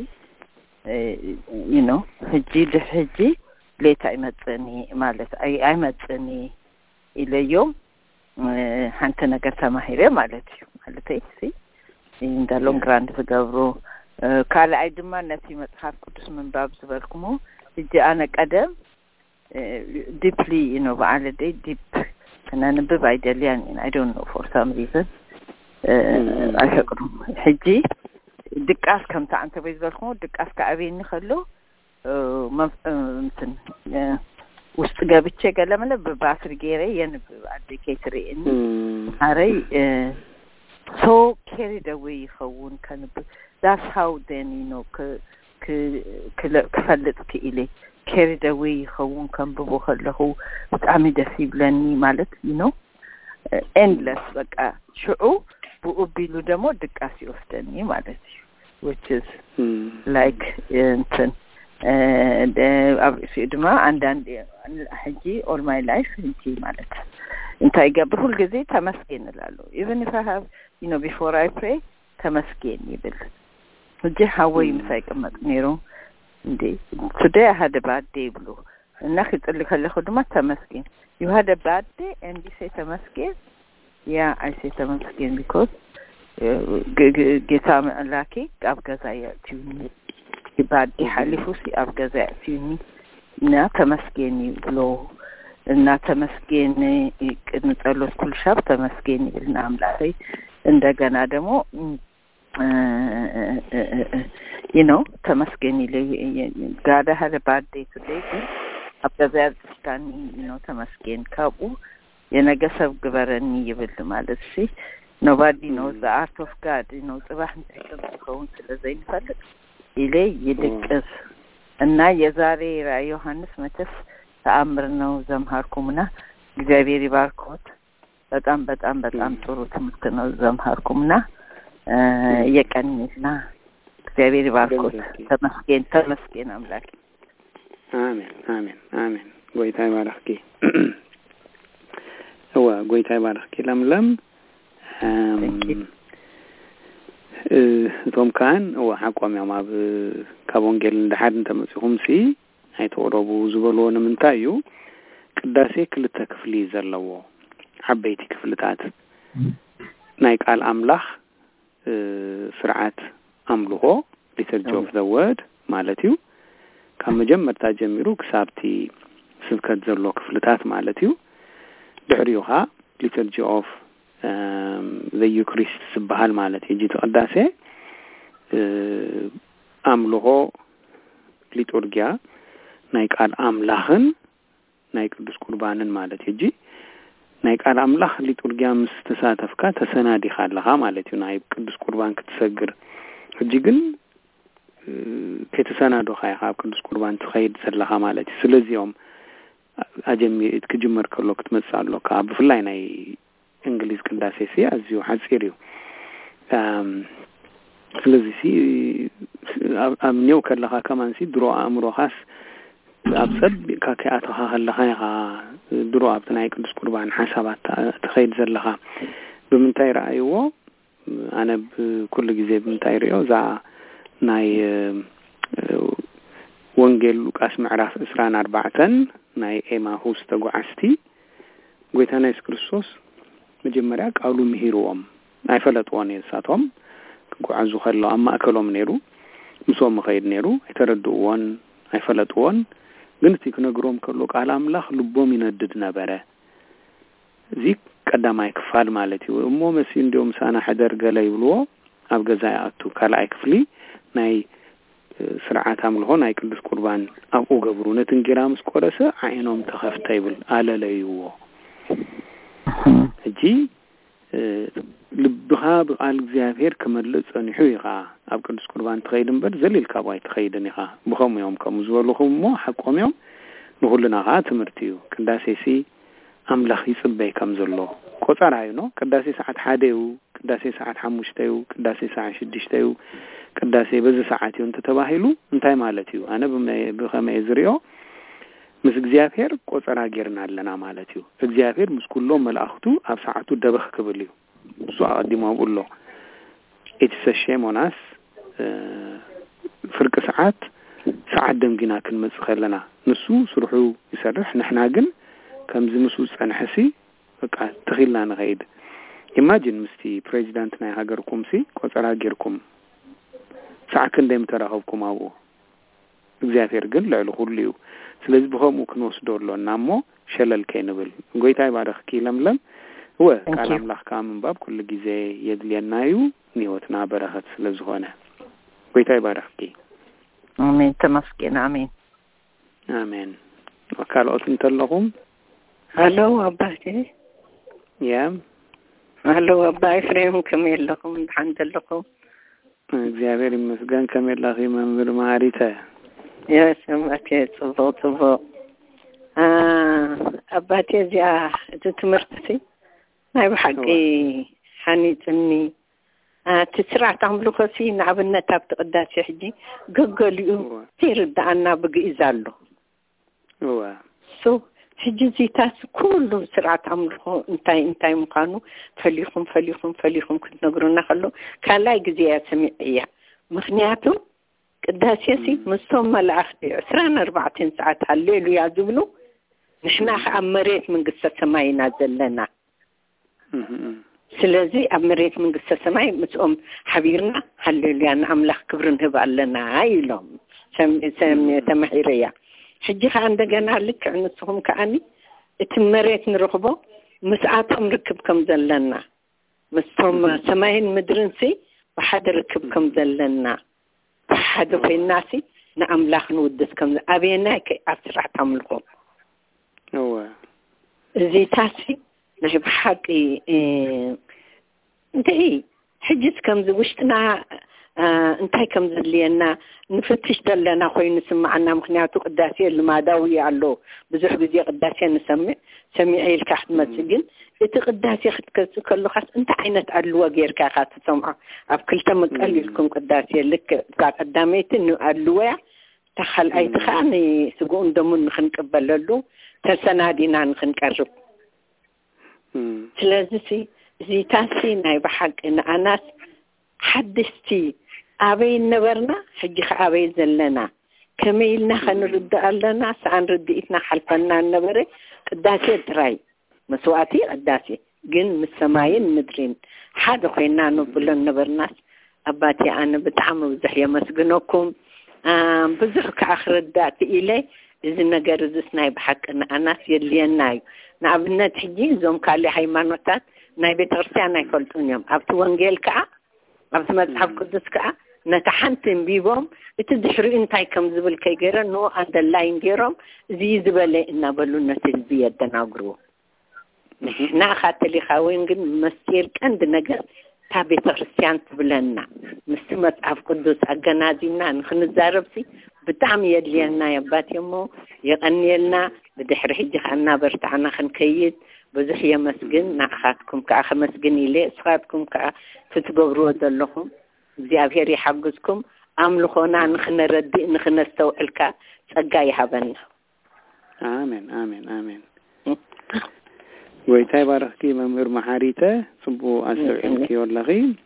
ሕጂ ሌት ኣይመፅኒ ማለት ኣይመፅኒ ኢለዮም ሓንቲ ነገር ተማሂረ ማለት እዩ ማለተይ in the long run ተገብሩ ካልኣይ ድማ ነቲ መጽሓፍ ቅዱስ ምንባብ ዝበልኩሞ እጂ ኣነ ቀደም deeply በዓለ ደይ deep ከናንብብ አይደልያን I don't know for some reason ኣይፈቅዱም ሕጂ ድቃስ ከምታ አንተ በዝበልኩሞ ድቃስ ከአቤኒ ከሎ እንትን ውስጥ ገብቼ ገለመለ በባትሪ ገሬ የንብብ አዲኬትሪ እኒ አረይ so carried away يخون كان that's how then كفلت كإلي carried away يخون كان ببخله بتعمي دسيب لني مالت endless بقى شعو بقبلو دمو دكاسي وفتني مالت which is like دما عندن حجي all my life انتي مالت انت يقبل كل جزء تمسكين لالو even if I have before I pray تمسكين يبل وجه هواي مسايق مطنيرو today I had a bad day بلو الناخد اللي خلي خدمة تمسكين you had a bad day and you say تمسكين yeah I say تمسكين because جيتا من لاكي أبقى زياتيوني bad day حالفوسي أبقى زياتيوني نا تمسكيني بلو እና ተመስገን እንጸሎት ኩልሻብ ተመስገን ይልና አምላኬ እንደገና ደግሞ ተመስገን ጋዳ had a bad day today አብዛኛው ስታኒ ተመስገን ካቡ የነገሰብ ግበረኒ ይብል ማለት እሺ nobody knows the art of God ጽባህ እንተከውን ስለዚህ ይፈልግ ይሌ ይድቅስ እና የዛሬ ዮሐንስ መተፍ ተአምር ነው ዘምሃርኩምና እግዚአብሔር ይባርኮት በጣም በጣም በጣም ጥሩ ትምህርት ነው ዘምሃርኩምና የቀንኝና እግዚአብሔር ይባርኮት ተመስገን አምላክ አሜን ጎይታ ይባርክኪ ጎይታ ይባርክኪ ለምለም ቶም ካን አቋም ያማብ ከወንጌል እንደሐድ ተመጽሁም ሲ አይተወረቡ ዝበልዎን ምንታዩ ቅዳሴ ክልተ ክፍሊ ዘለዎ ዓበይቲ ክፍልታት ናይ ቃል አምላኽ ስርዓት አምልኾ liturgy of the word ማለት እዩ ካብ መጀመርታ ጀሚሩ ክሳብቲ ስብከት ዘሎ ክፍልታት ማለት እዩ ድሕሪኡኻ liturgy of the Eucharist ዝበሃል ማለት እዩ ቅዳሴ አምልኾ ሊቱርጊያ ናይ ቃል አምላኽን ናይ ቅዱስ ቁርባንን ማለት እዩ ናይ ቃል አምላኽ ሊቱርጊያ ምስ ተሳተፍካ ተሰናዲኻ ኣለኻ ማለት እዩ ናይ ቅዱስ ቁርባን ክትሰግር ግን ከተሰናዶኻ ኢኻ ኣብ ቅዱስ ቁርባን ትኸይድ ዘለኻ ማለት እዩ ስለዚኦም ኣጀሚ ክትጅመር ከሎ ክትመጽእ ኣለካ ብፍላይ ናይ እንግሊዝ ቅዳሴ ሲ ኣዝዩ ሓፂር እዩ ስለዚህ ሲ ኣብ ኒው ከለኻ ከማንሲ ድሮ ኣእምሮኻስ أبسط كاكياتها هلها درو أبتناي قدس قربان حسابات تخيل زلها بمنتاي رأيوه أنا بكل جزء بمنتاي رأيوه زع ناي وانجيل لوكاس معراف إسران 4 ناي إيما هوس تقو عستي قويت أنا إسكريستوس مجمّريا قالوا مهيروهم أي فلطواني ساتهم قعزو خلو أما أكلهم نيرو مسوم مخيد نيرو يتردوون أي فلطوان قلت يكنقروم كلو قال أملاخ لبوم يندد نبره زيك قداماي كفال مالتي ومو مسين ديوم سانا حدر قال يبلوه أبقى زاياتو كالاي كفلي ناي سرعات عملهون ناي قدس قربان أبقو قبرو نتنجرام سكورسة عينهم تخفتيبل آلا ليوه جي لبها بقال እግዚአብሔር ከመለጽ ንሕይኻ ኣብ ቅዱስ ቁርባን ትኸይድን በር ዘሊልካ ባይ ትኸይድን ኢኻ ብኸም እዮም ከም ዝበልኹም ሞ ሓቆም እዮም ንሁሉናኻ ትምህርቲ እዩ ቅዳሴሲ ኣምላኽ ይጽበይ ከም ዘሎ ቆጸራ እዩ ኖ ቅዳሴ ሰዓት 1 እዩ ቅዳሴ ሰዓት 5 እዩ ቅዳሴ ሰዓት 6 እዩ ቅዳሴ በዚ ሰዓት እዩ ተተባሂሉ እንታይ ማለት እዩ ኣነ ብኸመይ ዝሪኦ ምስ እግዚአብሔር ቆጸራ ጌርና ኣለና ማለት እዩ እግዚአብሔር ምስ ኩሎም መላእኽቱ ኣብ ሰዓቱ ደበኽ ክብል እዩ እሱ ኣቀዲሞ ብሎ እትሰሸም ሆናስ ፍርቅ ሰዓት ደምጊና ክንመጽ ኸለና ንሱ ስሩሑ ይሰርሕ ንሕና ግን ከምዚ ምስ ጸንሐሲ በቃ ተኺልና ንኸይድ ኢማጂን ምስቲ ፕሬዚዳንት ናይ ሃገርኩም ሲ ቆጸራ ጌርኩም ሰዓት ክንደም ተራኸብኩም ኣብኡ እግዚአብሔር ግን ልዕሊ ሁሉ እዩ ስለዚህ በኸሙ ክንወስዶሎ እናሞ ሸለል ከይንብል ጎይታይ ባረኽኪ ለምለም هو قال أملاك كامن باب كل جزء يدلينا يو نيوتنا بركة لزهونه ويتاي باركي آمين تمسكين آمين آمين وقال أنت لهم هلو أباي يا هلو أباي فريم كمل لكم الحمد لكم እግዚአብሔር ይመስገን ከመላኺ መምህር ማሪታ يا سمعت صوت أباتي جا تتمرتسي ناي بحقي حنيتني تسرع تعملوا كسي نعبنا تابت قداسي حجي قلقليو تيرد عنا بقي زالو هو سو حجي زيتاس كله سرعة تعملوا انتاي مقانو فليكم كنت نقرونا خلو كان لا يجزيها سميعية مخنياتو قداسيسي مستوم ملعختي 24 ساعة هالليل يعزبلو نحنا أمريت من قصة سماي نازل لنا سلازي أمريت من قصة سماي متقوم حبيرنا هالليل يعني أملاك كبرن هبا لنا عايلهم سمي تمحيرية حجيخ عندنا لك عنصهم كأني اتمريت نرخبه مساعتهم ركب كم زلنا مستوم سماين مدرنسي وحد ركب كم زلنا وحد في الناس نأملاك نودس كم أبيناك أسرع تعملكم هو زي تاسي نجيب حقي انتهي حجت كم زوجتنا انتهي كم زلينا نفتش دلنا خوي نسمعنا مخنياتو قداسي اللي ما داوي علو بزح بزي قداسي سميعي الكحت مسجن قداسي خد كله خاص انت عينت علو غير كاخات سمع اب كل تم قال لكم قداسي لك قداميت انه علو تخل اي تخاني سقون دمون خنقبللو تسنادينا نخنقرب سلازي زي تاسي ناي بحق ان اناس حدثتي ابي نبرنا حجي ابي زلنا كميلنا خنرد لنا سان رديتنا حلفنا النبره قداسي تراي مسواتي قداسي جن مسماين مدرين حدا خوينا نبل النبرناس اباتي انا بتعم وزحيه مسجنكم بزح كاخر الدات الي إذا نجار زسناي بحق أن أناس يليناي نعبنا تحجي زوم كالي هيمانوتات ناي بتغرسي ناي كلتونيوم أبتو وانجيل كا أبتو مذهب قدس كا نتحنتم بيبهم بتدحروا انتاي كم زبل كي جيرا نو عند اللاين جيرهم زي زبالي إنا بلو نتلبية دناغرو نحنا خاتلي خاوين جن مسير كند نجار تابي تغرسيان تبلنا مستمت عف قدس أجنازينا نخن الزاربسي بتعم يدلينا يا بات يمو يغني لنا بدحر حجي خلنا برتعنا خنكيد بزحية مسجن نأخذكم كأخ مسجن إلي أسخاتكم كتتقبروا دلهم زيابير يحقزكم أملخونا نخن ردي نخن استوعلك سقاي حبنا آمين آمين آمين ويتاي باركي ممر محاريته صبو أستوعبك والله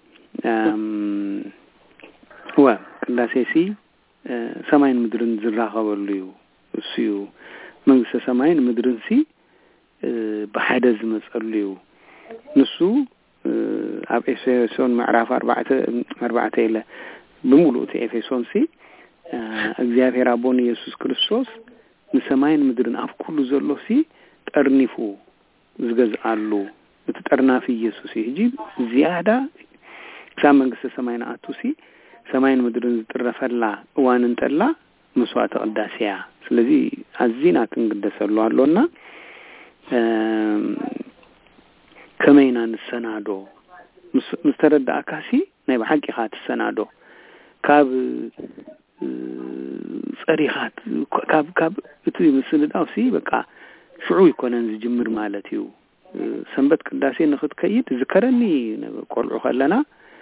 هو كلاسيسي سماين مدرن زراقة والليو سيو منغس سماين مدرن سي بحدز مسأليو نسو أب إفسون معرفة أربعة إلى بمولو تي إفسون سي أجزاء رابون يسوع كريستوس نسماين مدرن أف كل زلوا سي ترنفو زجاج علو تترنا في يسوع يجيب زيادة سامن قصة سماين أتوسي سماين مدرن ترفلا وان انتلا مسوات قداسيا سلذي عزينا كنقدس الله علونا كمينا السنادو مسترد أكاسي نايب حقيقات السنادو كاب صريخات كاب بتوي مسند أو سي بقى شعو يكون جمر مالتيو سنبت قداسي ناخد كيد ذكرني قولوا خلنا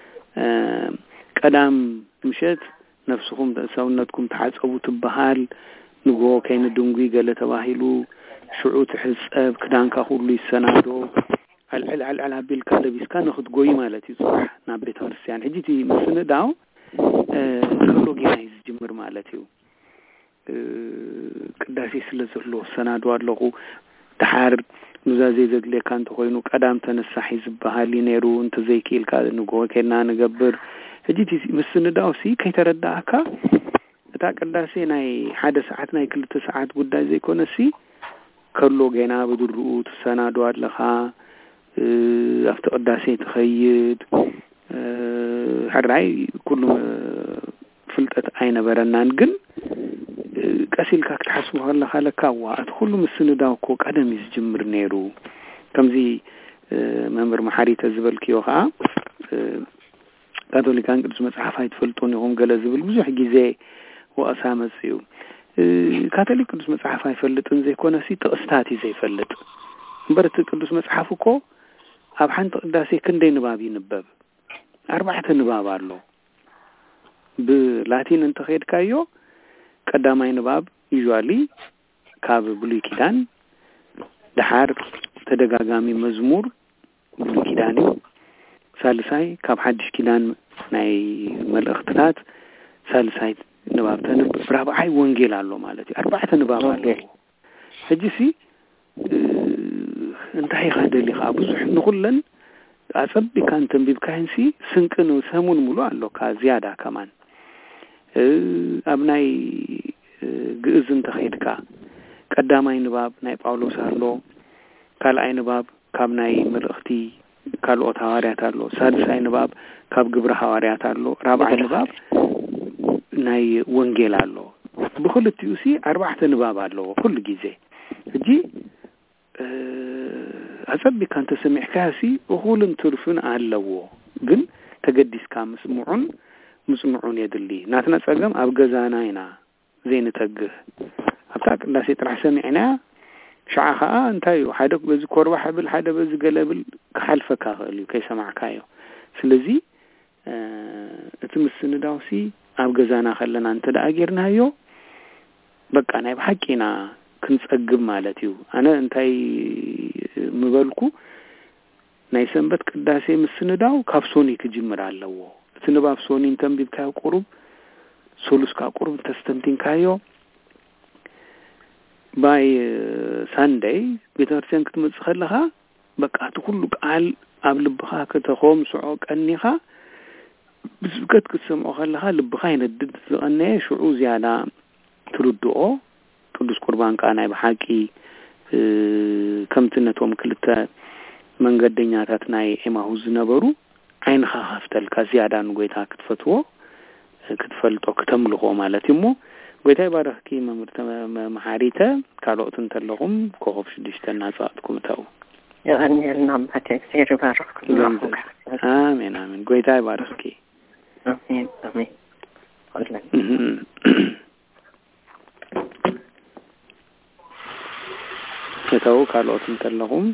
قدام مشيت نفسكم ساونتكم تحصبوا تبهال نغو كاين دونغي قال تباهلو شعو تحسب كدانكا كله يسنادو على بالكالبيس كان ناخد قوي مالتي صح نابيت هرسيان حجيتي مسنداو كله جايز جمر مالتيو قداسي سلازلو سنادو አለቁ تحار نزازي زغلي كانت خوينو قدام تنسا حزب بحالي نيرو انت زي كيل كاد نغو كنا نغبر حجيتي مسنداو سي كيترداكا تا قداسي ناي حدا ساعات ناي كل ساعات ጉዳይ زي كونسي كلو جينا بدرو تسنادو አለخا أفتح قداسي تخيد حراي كله فلتت عين برنان جن كاسيل كاك تحسبه الله خالكا وأدخل مسنداو كوك عدم يسجمر نيرو كم زي ممر محاري تزبل كيوها كاتوليك أنقذ مصحف هاي تفلتوني هم قال زبل بزوح جزاء وأسامة سيو كاتوليك أنقذ مصحف هاي فلتون زي كونسي تقستاتي زي فلت برت أنقذ مصحفكو أب حنت قداسي كندي نبابي نباب 4 نباب አለው بلاتين انت خيد كايو قداماي نباب يجوالي كاب بلوي كيدان دحار تدغاغامي مزمور بلوي كيداني ثالثاي كاب حدش كيدان ناي ملእختات ثالثاي نباب تنب رابعاي ወንጌል አለው ማለት 4 نباب አለው هجسي انتهي خادلي خابوز نقولن أصبي كان تنبيب كاينسي سنكن وسمون ملو على كزيادة كمان أبناي جزء تخيدك قدامي نباب ناي باولوس هالو قال أي نباب كابناي مرختي قالوا تهاريات هالو سادس أي نباب كاب جبر هواريات هالو رابع نباب ناي وانجيل هالو بكل التيوسي 4 نباب هالو كل جزء جي أصبي كان تسمع كاسي وقول انترفون علوه قل تقدس كام مسمعون يدلي ناتنا تساقم أبقى زاناينا زين تقه أبتاك الناس يترح سمعنا شعاها انتايو حدك بزي كوربا حبل حدا بزي قلبل كحلفك أغليو كي سمع كايو سلزي اتمسن داوسي أبقى زانا خلنا انت دا أجرنا يو بقى أنا بحكينا كنت أقب مالتيو أنا انتاي مبالكو ناي سنبت قداسي مسنداو كافسوني كجمر علوه تنباب سوني انتنبيب كايو قرب سولوس كا قرب تستمتين كايو باي سانداي بيترسين كتمتسخل لها بقى تقولك قال أبلبخا كتخوم سعوك أنيخا بسبكت كتسمعو خلها لبخا يندد أني شعو زيادة تردو ቅዱስ ቁርባን ቃናይ በሐቂ ከምትነቶም ክልተ መንገደኛታት ናይ ኤማሁዝ ነበሩ አይንኻ ሀፍተል ከዚያዳን ጎይታ ክትፈትዎ ክትፈልጦ ከተምልኾ ማለት ይሞ ጎይታ ይባረኽኪ መምርተ መሐሪተ ካልኦትን ተለኹም ኮኸብ 6 ናጻትኩም ተው ያንየልና ማቴክሲር ይባረኽኩም አሜን አሜን ጎይታ ይባረኽኪ አሜን አሜን አላህ ተው ካልኦትን ተለኹም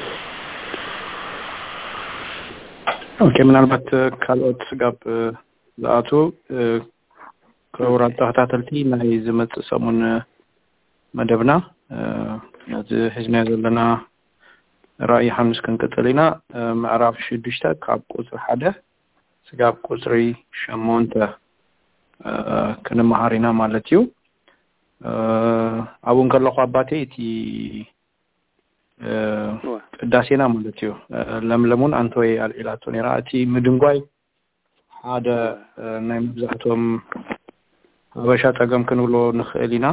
ኦኬ ምናልባት ካልኦት ጋብ ዝኣቱ ክቡራት ተኸታተልቲ ናይ ዝመጽእ ሰሙን መደብና እዚ ሒዝና ዘለና ራእይ 5 ክንቀጥል ኢና ምዕራፍ 6 ካብ ቁጽሪ 1 ስጋብ ቁጽሪ 8 ክንመሃር ኢና ማለት እዩ አቡን ከለኹ አባቴ እቲ ቅዳሴና ማለት እዩ ለምለሙን አንተ ወይ አልኢላቶ ነራ እቲ ምድንጓይ ሓደ ናይ መብዛሕቶም አበሻ ጠገም ክንብሎ ንኽእል ኢና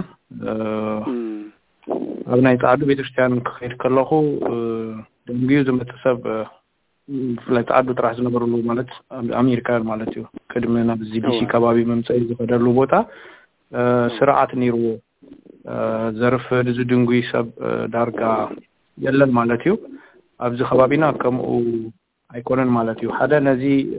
ኣብ ናይ ጻዕዱ ቤተክርስትያን ክኸይድ ከለኹ ደንጊዩ ዝመተሰብ ፍላይ ጻዕዱ ጥራሕ ዝነበሩሉ ማለት አሜሪካን ማለት እዩ ቅድሚ ናብ ዚዲሲ ከባቢ መምጽኢ ዝፈደሉ ቦታ ስርዓት ነይሩ ዘርፍድ ዝድንጉይ ሰብ ዳርጋ የለን ማለት እዩ ኣብዚ ከባቢና ከምኡ ኣይኮነን ማለት እዩ ሓደ ነዚ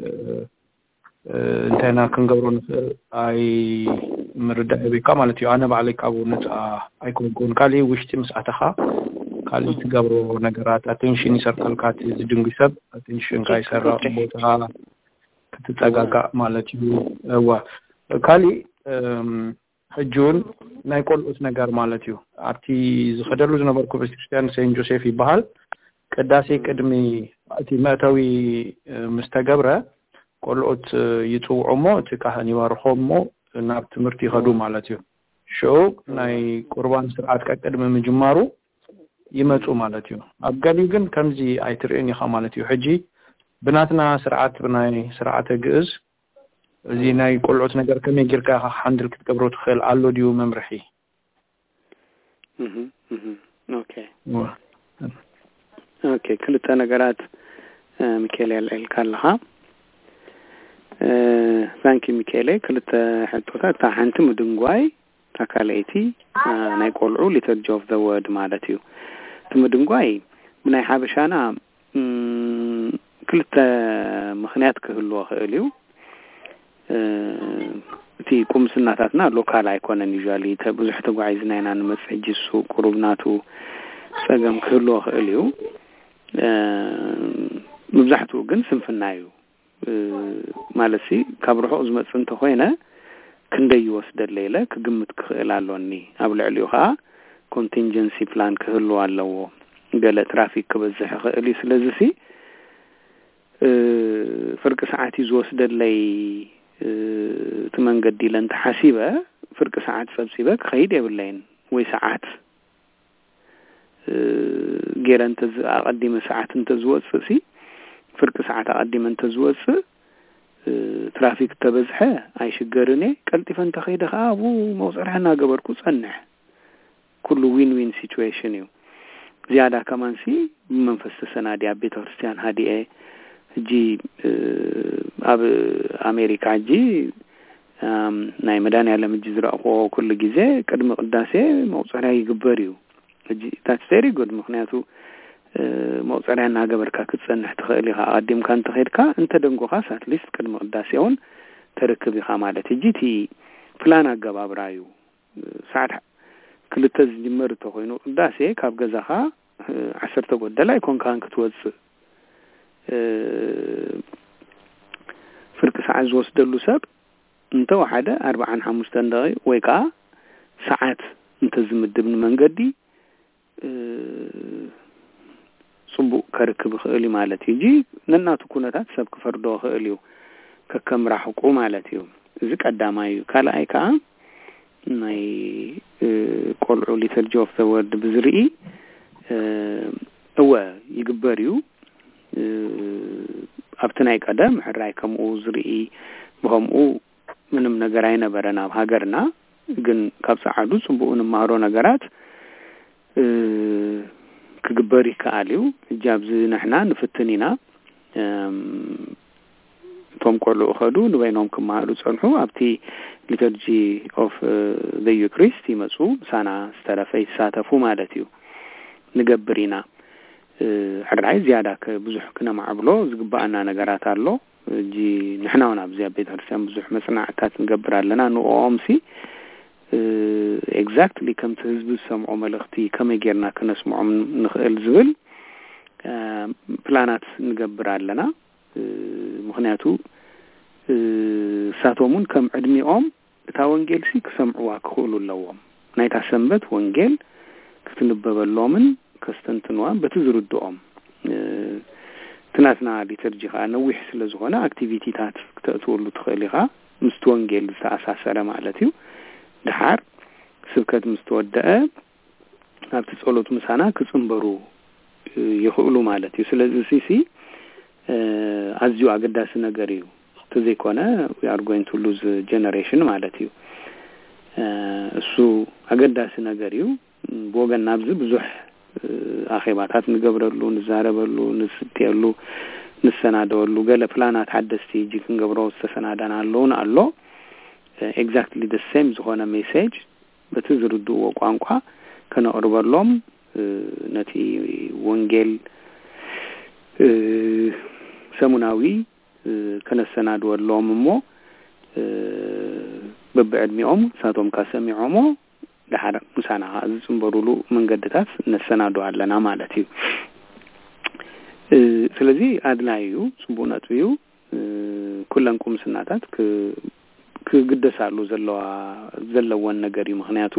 እንተና ክንገብሮ ንኽእል ኣይ ምርዳእ ቤካ ማለት እዩ ኣነ ባዕለይ ካብኡ ነፃ ኣይኮንኩን ካሊ ውሽጢ ምስኣተኻ ካሊ ትገብሮ ነገራት ኣቴንሽን ይሰርቀልካ ዝድንጉይ ሰብ ኣቴንሽን ካይሰራ ቦታ ክትጠጋጋእ ማለት እዩ እዋ ካሊ ሕጁን ናይ ቆልዑት ነገር ማለት እዩ ኣብቲ ዝኸደሉ ዝነበርኩ ቤተክርስትያን ሴንት ጆሴፍ ይበሃል ቅዳሴ ቅድሚ እቲ መእተዊ ምስተገብረ ቆልዑት ይጽውዑሞ እቲ ካህን ይባርኾሞ ናብ ትምህርቲ ይኸዱ ማለት እዩ ሾው ናይ ቁርባን ስርዓት ቅድሚ ምጅማሩ ይመጹ ማለት እዩ ኣብ ገሊኡ ግን ከምዚ ኣይትርእን ኢኻ ማለት እዩ ሕጂ ብናትና ስርዓት ብናይ ስርዓተ ግእዝ እዚ ናይ ቆልዑት ነገር ከመይ ጌርካ ሃንድል ክትገብሮ ትኽእል ኣሎ ድዩ መምርሒ ኦኬ ክልተ ነገራት ሚካኤል ያልካለኻ ታንኪ ሚካኤል ክልተ ሕቶታት ሓንቲ ምድንጓይ ታካለይቲ ናይ ቆልዑ liturgy of the word ማለት እዩ ምድንጓይ ብናይ ሓበሻና ክልተ ምኽንያት ክህልዎ ክእል እዩ እቲ ቁምስናታትና ሎካል ኣይኮነን usually ብዙሕ ተጓዒዝና ኢና ንመጽሕጂ ሱቅ ቁርብናቱ ጸገም ክህልዎ ክእል እዩ መብዛሕትኡ ግን ስንፍና እዩ ማለሲ ካብ ርሑቕ ዝመጽእ እንተኾይነ ክንደይ ይወስደለ ኢለ ክግምት ክኽእል ኣሎኒ ኣብ ልዕሊኡ ከዓ ኮንቲንጀንሲ ፕላን ክህልዎ ኣለዎ ገለ ትራፊክ ክበዝሕ ክእል እዩ ስለዚ ፍርቂ ሰዓት ዝወስደለይ ትመንገዲ ለንተ ሓሲበ ፍርቂ ሰዓት ሰብሲበ ክኸይድ የብለይን ወይ ሰዓት ጌረንተ ኣቀዲመ ሰዓት እንተ ዝወፅእ ፍርቂ ሰዓት ኣቀዲመ እንተ ዝወፅእ ትራፊክ ተበዝሐ ኣይሽገርኔ ቀልጢፈን ተኸይደ ከዓ አቡ መውፅርሕና ገበርኩ ጸንሕ ኩሉ ዊን ዊን ሲቹዌሽን እዩ ዝያዳ ከማንሲ መንፈስ ተሰናዲ ኣብ ቤተ ክርስቲያን ሃዲኤ እጂ ኣብ ኣሜሪካ እጂ ናይ መዳን ያለም እጂ ዝረእኾ ኩሉ ግዜ ቅድሚ ቅዳሴ መውፅርያ ይግበር እዩ እጂ that's very good ምክንያቱ መውፅርያና ገበርካ ክትጸንሕ ትኽእል ኢኻ ኣቀዲምካ እንተ ኸይድካ እንተ ደንጎኻስ ኣትሊስት ቅድሚ ቅዳሴውን ተረክብ ኢኻ ማለት እጂ እቲ ፕላን ኣገባብራ እዩ ሰዓት ክልተ ዝጅመር ተኾይኑ ቅዳሴ ካብ ገዛኻ 10 ጎደላ ይኮንካን ክትወፅእ ፍርቂ ሰዓት ዝወስደሉ ሰብ እንተ ወሓደ 45 ደቂቃ ወይ ከዓ ሰዓት እንተ ዝምድብ ንመንገዲ ጽቡቕ ከርክብ ክእል ማለት እዩ እጂ ነናቱ ኩነታት ሰብ ክፈርዶ ክእል እዩ ከከምራሕቁ ማለት እዩ እዚ ቀዳማይ እዩ ካልኣይ ከዓ ናይ ቆልዑ liturgy of the word ብዝርኢ እወ ይግበር እዩ ኣብቲ ናይ ቀደም ሕራይ ከምኡ ዝርኢ ብከምኡ ምንም ነገር ኣይነበረን ኣብ ሃገርና ግን ካብ ሰዓዱ ጽቡቕ ንማህሮ ነገራት ክግበር ይከኣል እዩ እጃብዚ ንሕና ንፍትን ኢና ቶም ቆልዑ ኸዱ ንበይኖም ክማሃሩ ጸንሑ ኣብቲ liturgy of the Eucharist ይመጹ ሳና ዝተረፈ ይሳተፉ ማለት እዩ ንገብር ኢና ሕራይ ዝያዳ ብዙሕ ክነማዕብሎ ዝግባአና ነገራት ኣሎ እጂ ንሕና ውን ኣብዚ ኣብ ቤተ ክርስቲያን ብዙሕ መጽናዕታት ንገብር ኣለና ንኦምሲ ኤግዛክትሊ ከምቲ ህዝቢ ዝሰምዖ መልእኽቲ ከመይ ጌርና ክነስምዖም ንኽእል ዝብል ፕላናት ንገብር ኣለና ምክንያቱ ሳቶሙን ከም ዕድሚኦም እታ ወንጌል ሲ ክሰምዑዋ ክኽእሉ ኣለዎም ናይታ ሰንበት ወንጌል ክትንበበሎምን ከስተንትንዋ በትዝርድኦም ትናትና ሊተርጂኻ ነዊሕ ስለ ዝኾነ አክቲቪቲታት ክትእትወሉ ትኽእል ኢኻ ምስቲ ወንጌል ዝተኣሳሰረ ማለት እዩ ድሓር ስብከት ምስተወደአ ኣብቲ ጸሎት ምሳና ክጽንበሩ ይኽእሉ ማለት እዩ ስለዚ ሲሲ ኣዝዩ ኣገዳሲ ነገር እዩ ተዘይኮነ we are going to lose generation ማለት እዩ እሱ አገዳሲ ነገር እዩ በወገን ናብዚ ብዙሕ አኺባታት ንገብረሉ ንዛረበሉ ንስትየሉ ንሰናደወሉ ገለ ፕላናት ሓደስቲ ጂ ክንገብረው ዝተሰናዳና ኣለውን ኣሎ ኤግዛክትሊ the same ዝኾነ ሜሴጅ በትዝርድዎ ቋንቋ ከነቅርበሎም ነቲ ወንጌል ሰሙናዊ ከነሰናድወሎም እሞ በብዕድሚኦም ሳቶም ካሰሚዖሞ ድሓር ምሳና ዝጽንበሩሉ መንገድታት ነሰናዱ ኣለና ማለት እዩ ስለዚ ኣድላዩ ጽቡነት እዩ ኩለንኩም ስናታት ክግደሳሉ ዘለወን ነገር እዩ ምክንያቱ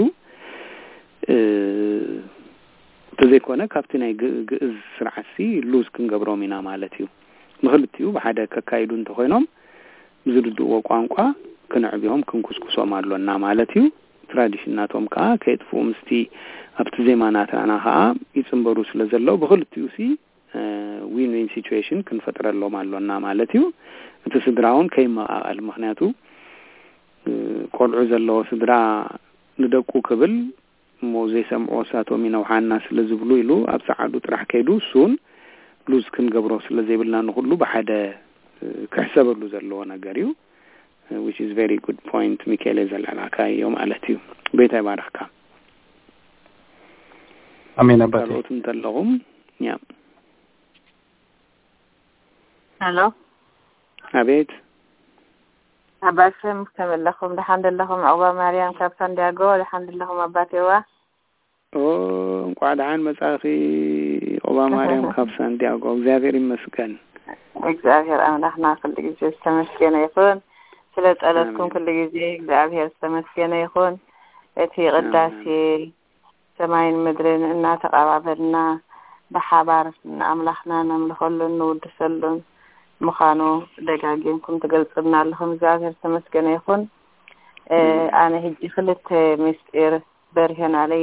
ተዘይኮነ ካብቲ ናይ ግእዝ ስርዓሲ ሉዝ ክንገብሮም ኢና ማለት እዩ ምኽልትዩ ብሓደ ከካይዱ እንተኾይኖም ዝድድዎ ቋንቋ ክንዕብዮም ክንኩስኩሶም ኣሎና ማለት እዩ ትራዲሽናቶም ከዓ ከይጥፉ ምስቲ ኣብቲ ዜማናትና ከዓ ይጽንበሩ ስለ ዘለው ብኽልትዩ ሲ ዊን ዊን ሲቹዌሽን ክንፈጥረሎም ኣሎና ማለት እዩ እቲ ስድራውን ከይመቃቀል ምክንያቱ ቆልዑ ዘለዎ ስድራ ንደቁ ክብል ሞዘይ ሰምዖ ሳቶም ይነውሓና ስለ ዝብሉ ኢሉ ኣብ ሰዓዱ ጥራሕ ከይዱ ሱን ሉዝ ክንገብሮ ስለ ዘይብልና ንኹሉ ብሓደ ክሕሰበሉ ዘለዎ ነገር እዩ which is very good point ሚካኤል ዘላላካ እዮም ማለት እዩ ቤታ ይባረኽካ አሜን አባቴ ጸሎቱን ተለኹም ያ ሄሎ አቤት አባሽም ተመለኹም ለሐምዱሊላህም አባ ማርያም ካብ ሳንዲያጎ ለሐምዱሊላህም አባቴዋ እንቋዳን መጻኺ አባ ማርያም ካብ ሳንዲያጎ እግዚአብሔር ይመስገን እግዚአብሔር አምላክና ሁሉ ጊዜ ተመስገነ ይሁን ስለ ጸሎትኩም ሁሉ ጊዜ እግዚአብሔር ተመስገነ ይሁን እቲ ቅዳሴ ሰማይን ምድርን እና ተቀባበልና በሐባር አምላክና ነምልኸሉን ንውድሰሉን ምኻኑ ደጋጊንኩም ትገልጽና ኣለኹም እግዚአብሔር ተመስገነ ይሁን ኣነ ሕጂ ክልተ ምስጢር በርሄናለይ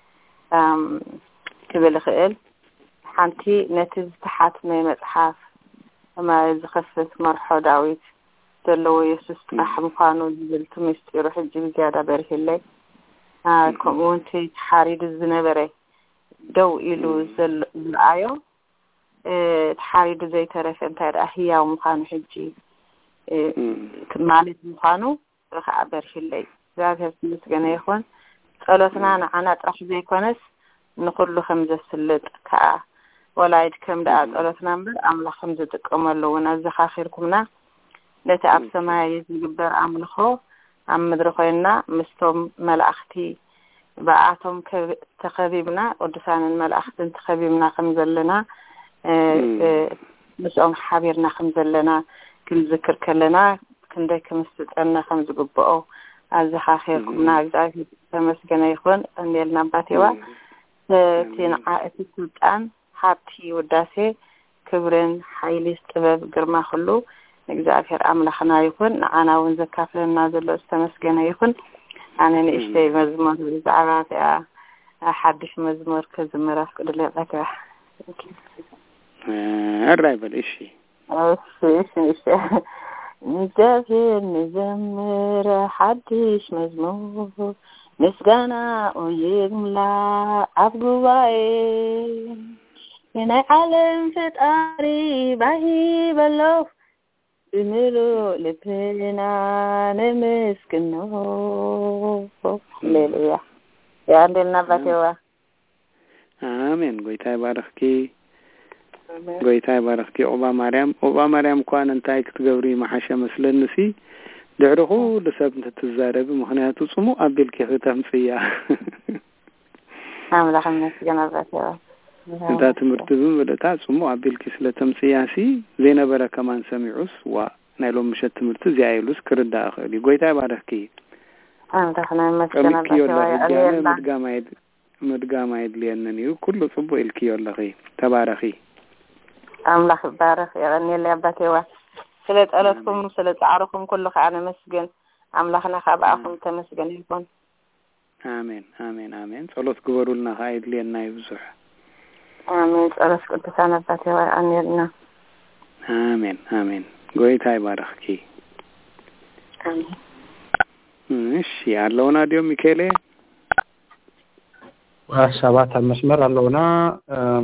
ክብል ክእል ሓንቲ ነቲ ዝተሓትመ መጽሓፍ እማ ዝኸፍት መርሖ ዳዊት ዘለዎ ኢየሱስ ጥራሕ ምዃኑ ዝብል ምስጢሩ ሕጂ ዝያዳ በርሄለይ ከምኡውን ተሓሪዱ ዝነበረ ደው ኢሉ ዝለኣዮ ተሓሪዱ ዘይተረፈ እንታይ ደኣ ህያው ምዃኑ ሕጂ ማለት ምዃኑ ረኸዓ በርሂለይ እግዚአብሔር ተመስገነ ይሁን ጸሎትና ንዓና ጥራሕ ዘይኮነስ ንኹሉ ከም ዘስልጥ ከዓ ወላይድ ከም ደኣ ጸሎትና እምበር ኣምላኽ ከም ዝጥቀመሉ እውን ኣዘኻኺርኩምና ነቲ ኣብ ሰማይ ዝግበር ኣምልኾ ኣብ ምድሪ ኮይንና ምስቶም መላእኽቲ በኣቶም ተኸቢብና ቅዱሳንን መላእኽትን ተኸቢብና ከም ዘለና ምስኦም ሓቢርና ከም ዘለና ክንዝክር ከለና ክንደይ ከምስጠና ከም ዝግብኦ ኣዘኻኺርኩምና እግዚአብሔር ተመስገነ ይሁን እንልና ኣባቴዋ እቲ ስልጣን ሃብቲ ውዳሴ ክብርን ሓይሊ ጥበብ ግርማ ሁሉ እግዚአብሔር አምላክና ይሁን ንዓና እውን ዘካፍለና ዘሎ ተመስገነ ይሁን ኣነ ንእሽተይ መዝሙር ብዛዕባ ሓድሽ መዝሙር ከዝምራፍ ቅድለበካ አራይበል እሺ እግዚአብሔር ንዘምር ሓድሽ መዝሙር ምስጋና ይግምላ ኣብ ጉባኤ ናይ ዓለም ፈጣሪ ባሂበለው ብምሉእ ልብና ነመስግኖ ሃሌሉያ ያንደልና ባቴዋ አሜን ጎይታ ይባርክኪ ጎይታ ይባርክኪ ኦባ ማርያም ኳን እንታይ ክትገብሪ ማሐሸ መስለንሲ ድዕርኹ ለሰብ እንትትዛረብ ምክንያቱ ጽሙ አብልኪ ከተምጽያ አምላክ መስገና ባቴዋ እንታ ትምህርት ብለታ ጽሙ አብልኪ ስለተምጽያሲ ዘይነበረ ከማን ሰሚዑስ ዋ نايلوم مشت تمرت زيايلوس كردا أخلي قويتها باركي دخلنا مسكنا الله مدقا مايد لأنني كله صبوا الكيو اللغي تبارخي أملاخ بارخ يعني اللي أبدأتي واحد سلت ألتكم سلت عاركم كله خانا مسجن أملاخنا خابعكم تمسجن يكون آمين آمين آمين صلوت قبروا لنا خايد لأننا يبزح آمين صلوت قدسنا أبدأتي وأنيرنا آمين آمين قويت هاي بارخكي آمين إيش يعلونا ديوم ميكيلي وسبعة المسمار اللونا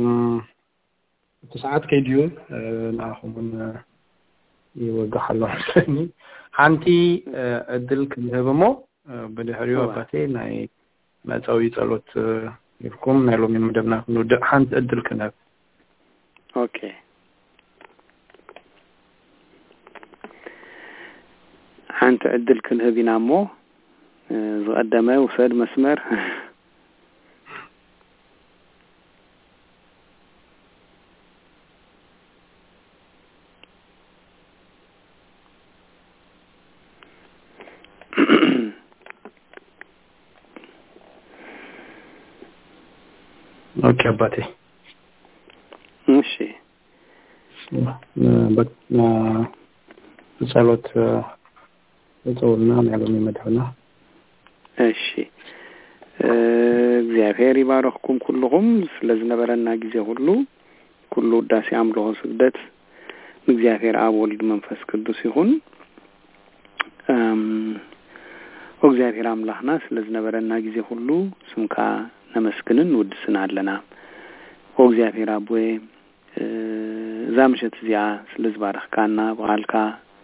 تسعات كيديو ناخذ يوقع الله سني حنتي أدل كذبمو بدهريو أبتي ناي ما تسوي تلوت يركم نالو من مدبنا نود حنت أدل كذب أوكي حنت أدل كذب ينامو قدمه وصير مسمار اوكي اباتي ماشي صلوت يطولنا نعلم مدحنا እሺ እግዚአብሔር ይባርክኩም ኩልኩም ስለዝነበረና ጊዜ ሁሉ ኩሉ ዳሴ አምልኮ ስግደት እግዚአብሔር አብ ወልድ መንፈስ ቅዱስ ይሁን እግዚአብሔር አምላክና ስለዝነበረና ጊዜ ሁሉ ስምካ ነመስግንን ወድስናለና እግዚአብሔር አቦይ ዛምሸት ዚያ ስለዝባረክካና በአልካ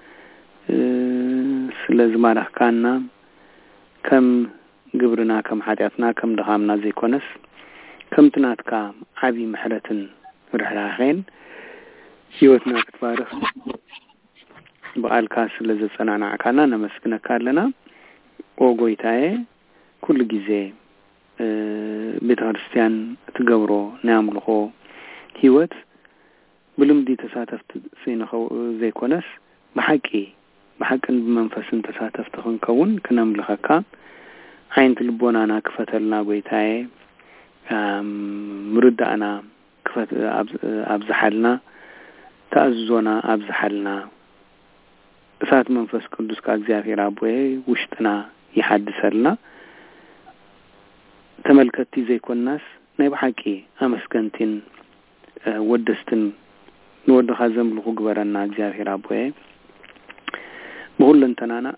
ስለዝባረክካና ከም ግብርና ከም ኃጢአትና ከም ደኻምና ዘይኮነስ ከም ትናትካ ዓቢ ምሕረትን ርህራሄን ህይወትና ክትባርኽ በአልካ ስለዘጸናናዕካና ነመስግነካ ኣለና ኦጎይታዬ ኩሉ ጊዜ ቤተክርስቲያን ትገብሮ ናምልኾ ህይወት ብልምዲ ተሳተፍት ሲንኸው ዘይኮነስ بحقን በመንፈስን ተሳተፍት ክንከውን ክነምልኸካ ዓይንት ልቦናና ክፈተልና ጎይታዬ ምርዳእና ክፈት ኣብዝሓልና ተአዝዞና ኣብዝሓልና እሳት መንፈስ ቅዱስ ከእግዚአብሔር አቦዬ ውሽጥና ይሐድሰልና ተመልከቲ ዘይኮናስ ናይ በሐቂ አመስገንቲን ወደስትን ንወድኻ ዘምልኹ ግበረና እግዚአብሔር አቦዬ በሁለንተናና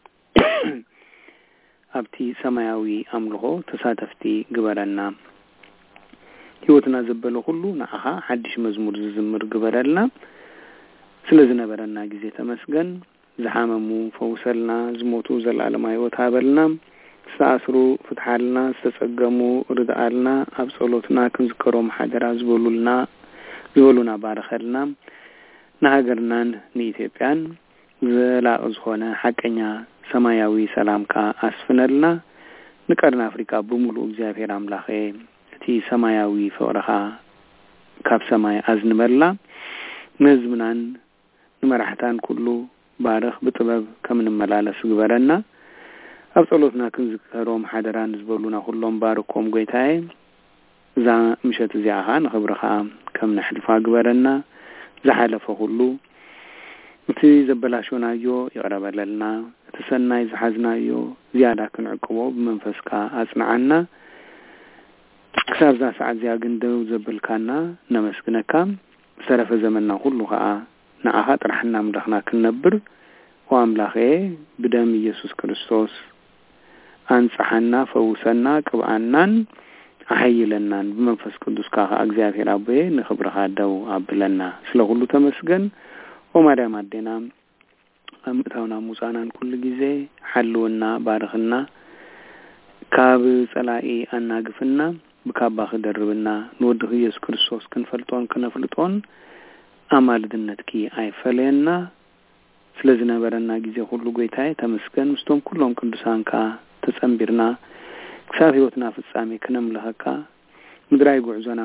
ኣብቲ ሰማያዊ አምልኾ ተሳተፍቲ ግበረና ህይወትና ዘበለ ሁሉ ንአኻ ሐዲስ መዝሙር ዝዝምር ግበረልና ስለዝነበረና ጊዜ ተመስገን زحاممو فوسلنا زموتو زلالما يوتابلنا ساسرو فتحالنا استسقمو ردالنا أبصلوتنا كنذكرهم حجرا زبولنا بارخلنا نهاجرنا نيثيبيان زلا أزخونا حقنا سماياوي سلامكا أسفنلنا نكرنا أفريقيا بمولو እግዚአብሔር አምላኬ እቲ ሰማያዊ ፈውረኻ ካብ ሰማይ አዝንበልና መዝምናን ንመራሕታን ኩሉ بارخ بطبب كم نملالس غبرنا ابصلوتنا كنذكرهم حضران زبلونا كلهم باركم غيتاي ذا مشت زياها نخبرها كم نحلفا غبرنا زحلف كله متي زبلاشونايو يقربلنا تسناي زحزنايو زياده كنعقبو بمنفسكا اصنعنا كسر ذا ساعه زيا غندو زبلكانا نمسكنكا سرف زمننا كلها نعها طرحنا مدخنا كنبر واملاخه بدم يسوع كريستوس انصحنا فوسنا قبعنان احيلنا بمنفس قدوس كا እግዚአብሔር አቦዬ ንخبرها دو ابلنا ስለ ሁሉ ተመስገን ወማርያም አደና አምታውና ሙሳናን ኩሉ ጊዜ ሐሉና ባርኽና ካብ ጸላኢ አናግፍና በካባህ ደርብና ንወድህ ኢየሱስ ክርስቶስ ክንፈልጦን ከነፍልጦን አማልድነትኪ አይፈለና ስለዝነበረና ጊዜ ሁሉ ጎይታዬ ተመስገን ምስቶም ኩሎም ቅዱሳንካ ተጸምቢርና ክሳብ ህይወትና ፍጻሜ ከነምለኸካ ምድራይ ጉዕዞና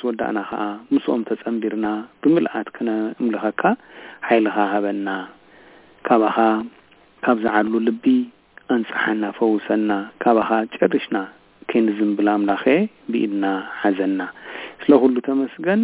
ምስወዳእና ኸአ ምስኦም ተጸምቢርና ብምልአት ከነምለኸካ ኃይልኻ ሃበና ካባኻ ካብ ዝዓሉ ልቢ አንጽሐና ፈውሰና ካባኻ ጨርሽና ከንዝም ብላ አምላኸ ቢኢድና ሐዘና ስለ ሁሉ ተመስገን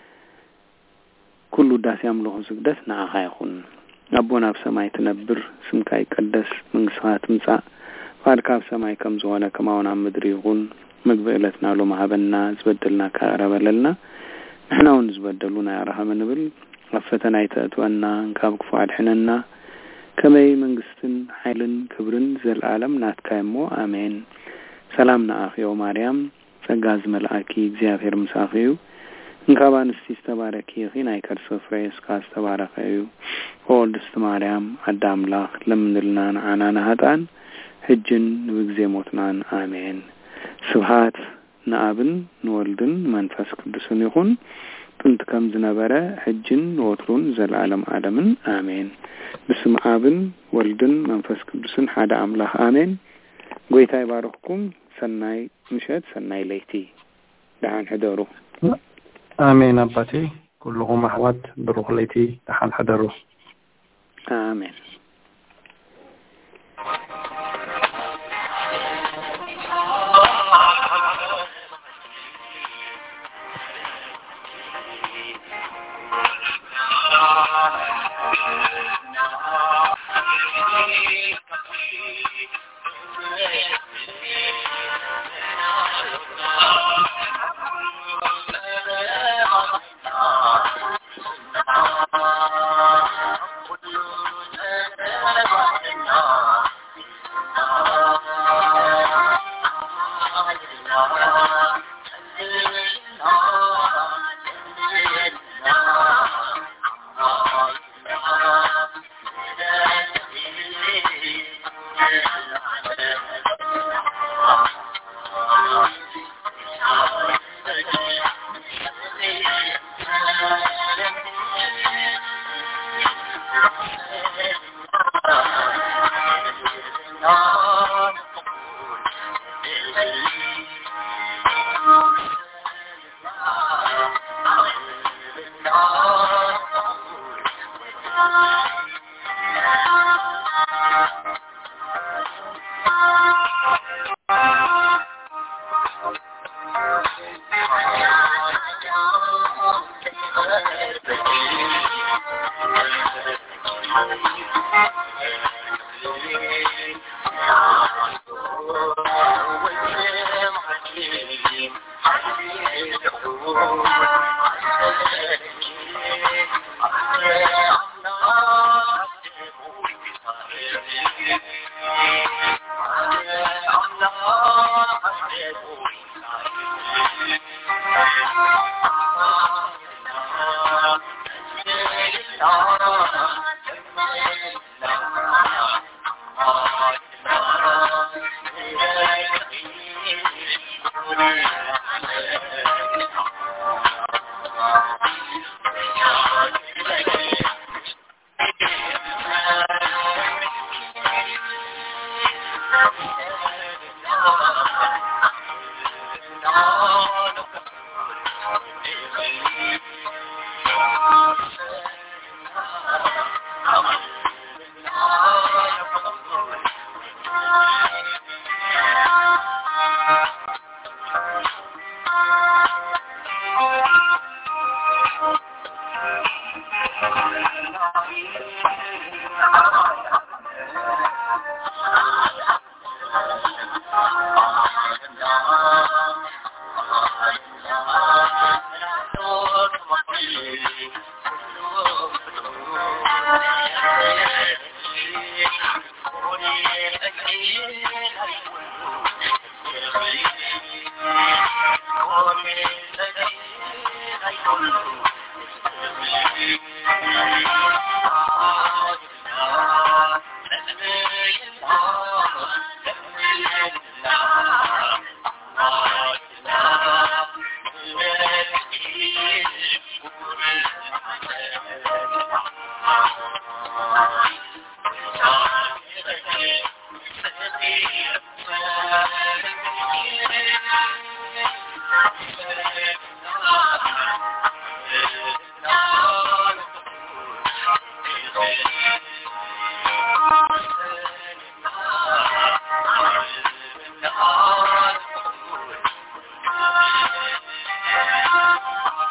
ኩሉ ዳስ ያምልኹ ስግደት ንዓኻ ይኹን አቦና በሰማይ ትነብር ስምካ ይቀደስ መንግሥትካ ትምጻእ ፈቃድካ በሰማይ ከም ዝኾነ ከማውን ኣብ ምድሪ ይኹን ምግቢ ዕለትና ሎሚ ሃበና ዝበደልና ካረበለልና ንሕናውን ዝበደሉና ያረሃመ ንብል ኣብ ፈተና ይተእትወና ካብ ክፉ አድሕነና ከመይ መንግስትን ኃይልን ክብርን ዘለዓለም ናትካ እሞ አሜን ሰላም ንአኺዮ ማርያም ጸጋ ዝመልአኪ እግዚአብሔር ምሳኺዩ እንካባን እስቲ ተባረኪ ኺናይ ከርሰ ፍሬስ ካስ ተባረከዩ ወልድስት ማርያም አዳምላኽ ለምንልና አናና ሀጣን ሕጅን ንብግዜ ሞትናን አሜን ስብሃት ንአብን ንወልድን መንፈስ ቅዱስን ይኹን ጥንት ከም ዝነበረ ሕጅን ወትሩን ዘለዓለም ዓለምን አሜን بسم آبن ولدن منفس قدسن حدا أملاح آمين قويتا يبارككم سناي مشهد سناي ليتي دعان حدارو آمين أباتي كلهم أحوات بروح ليتي دعان حدارو آمين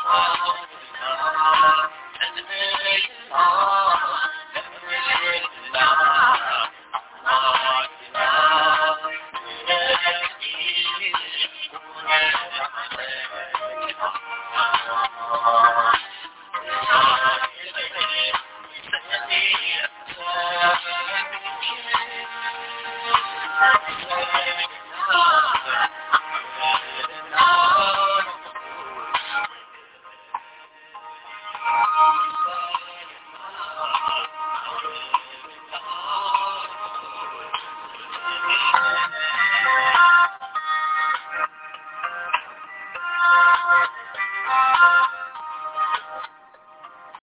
Thank you.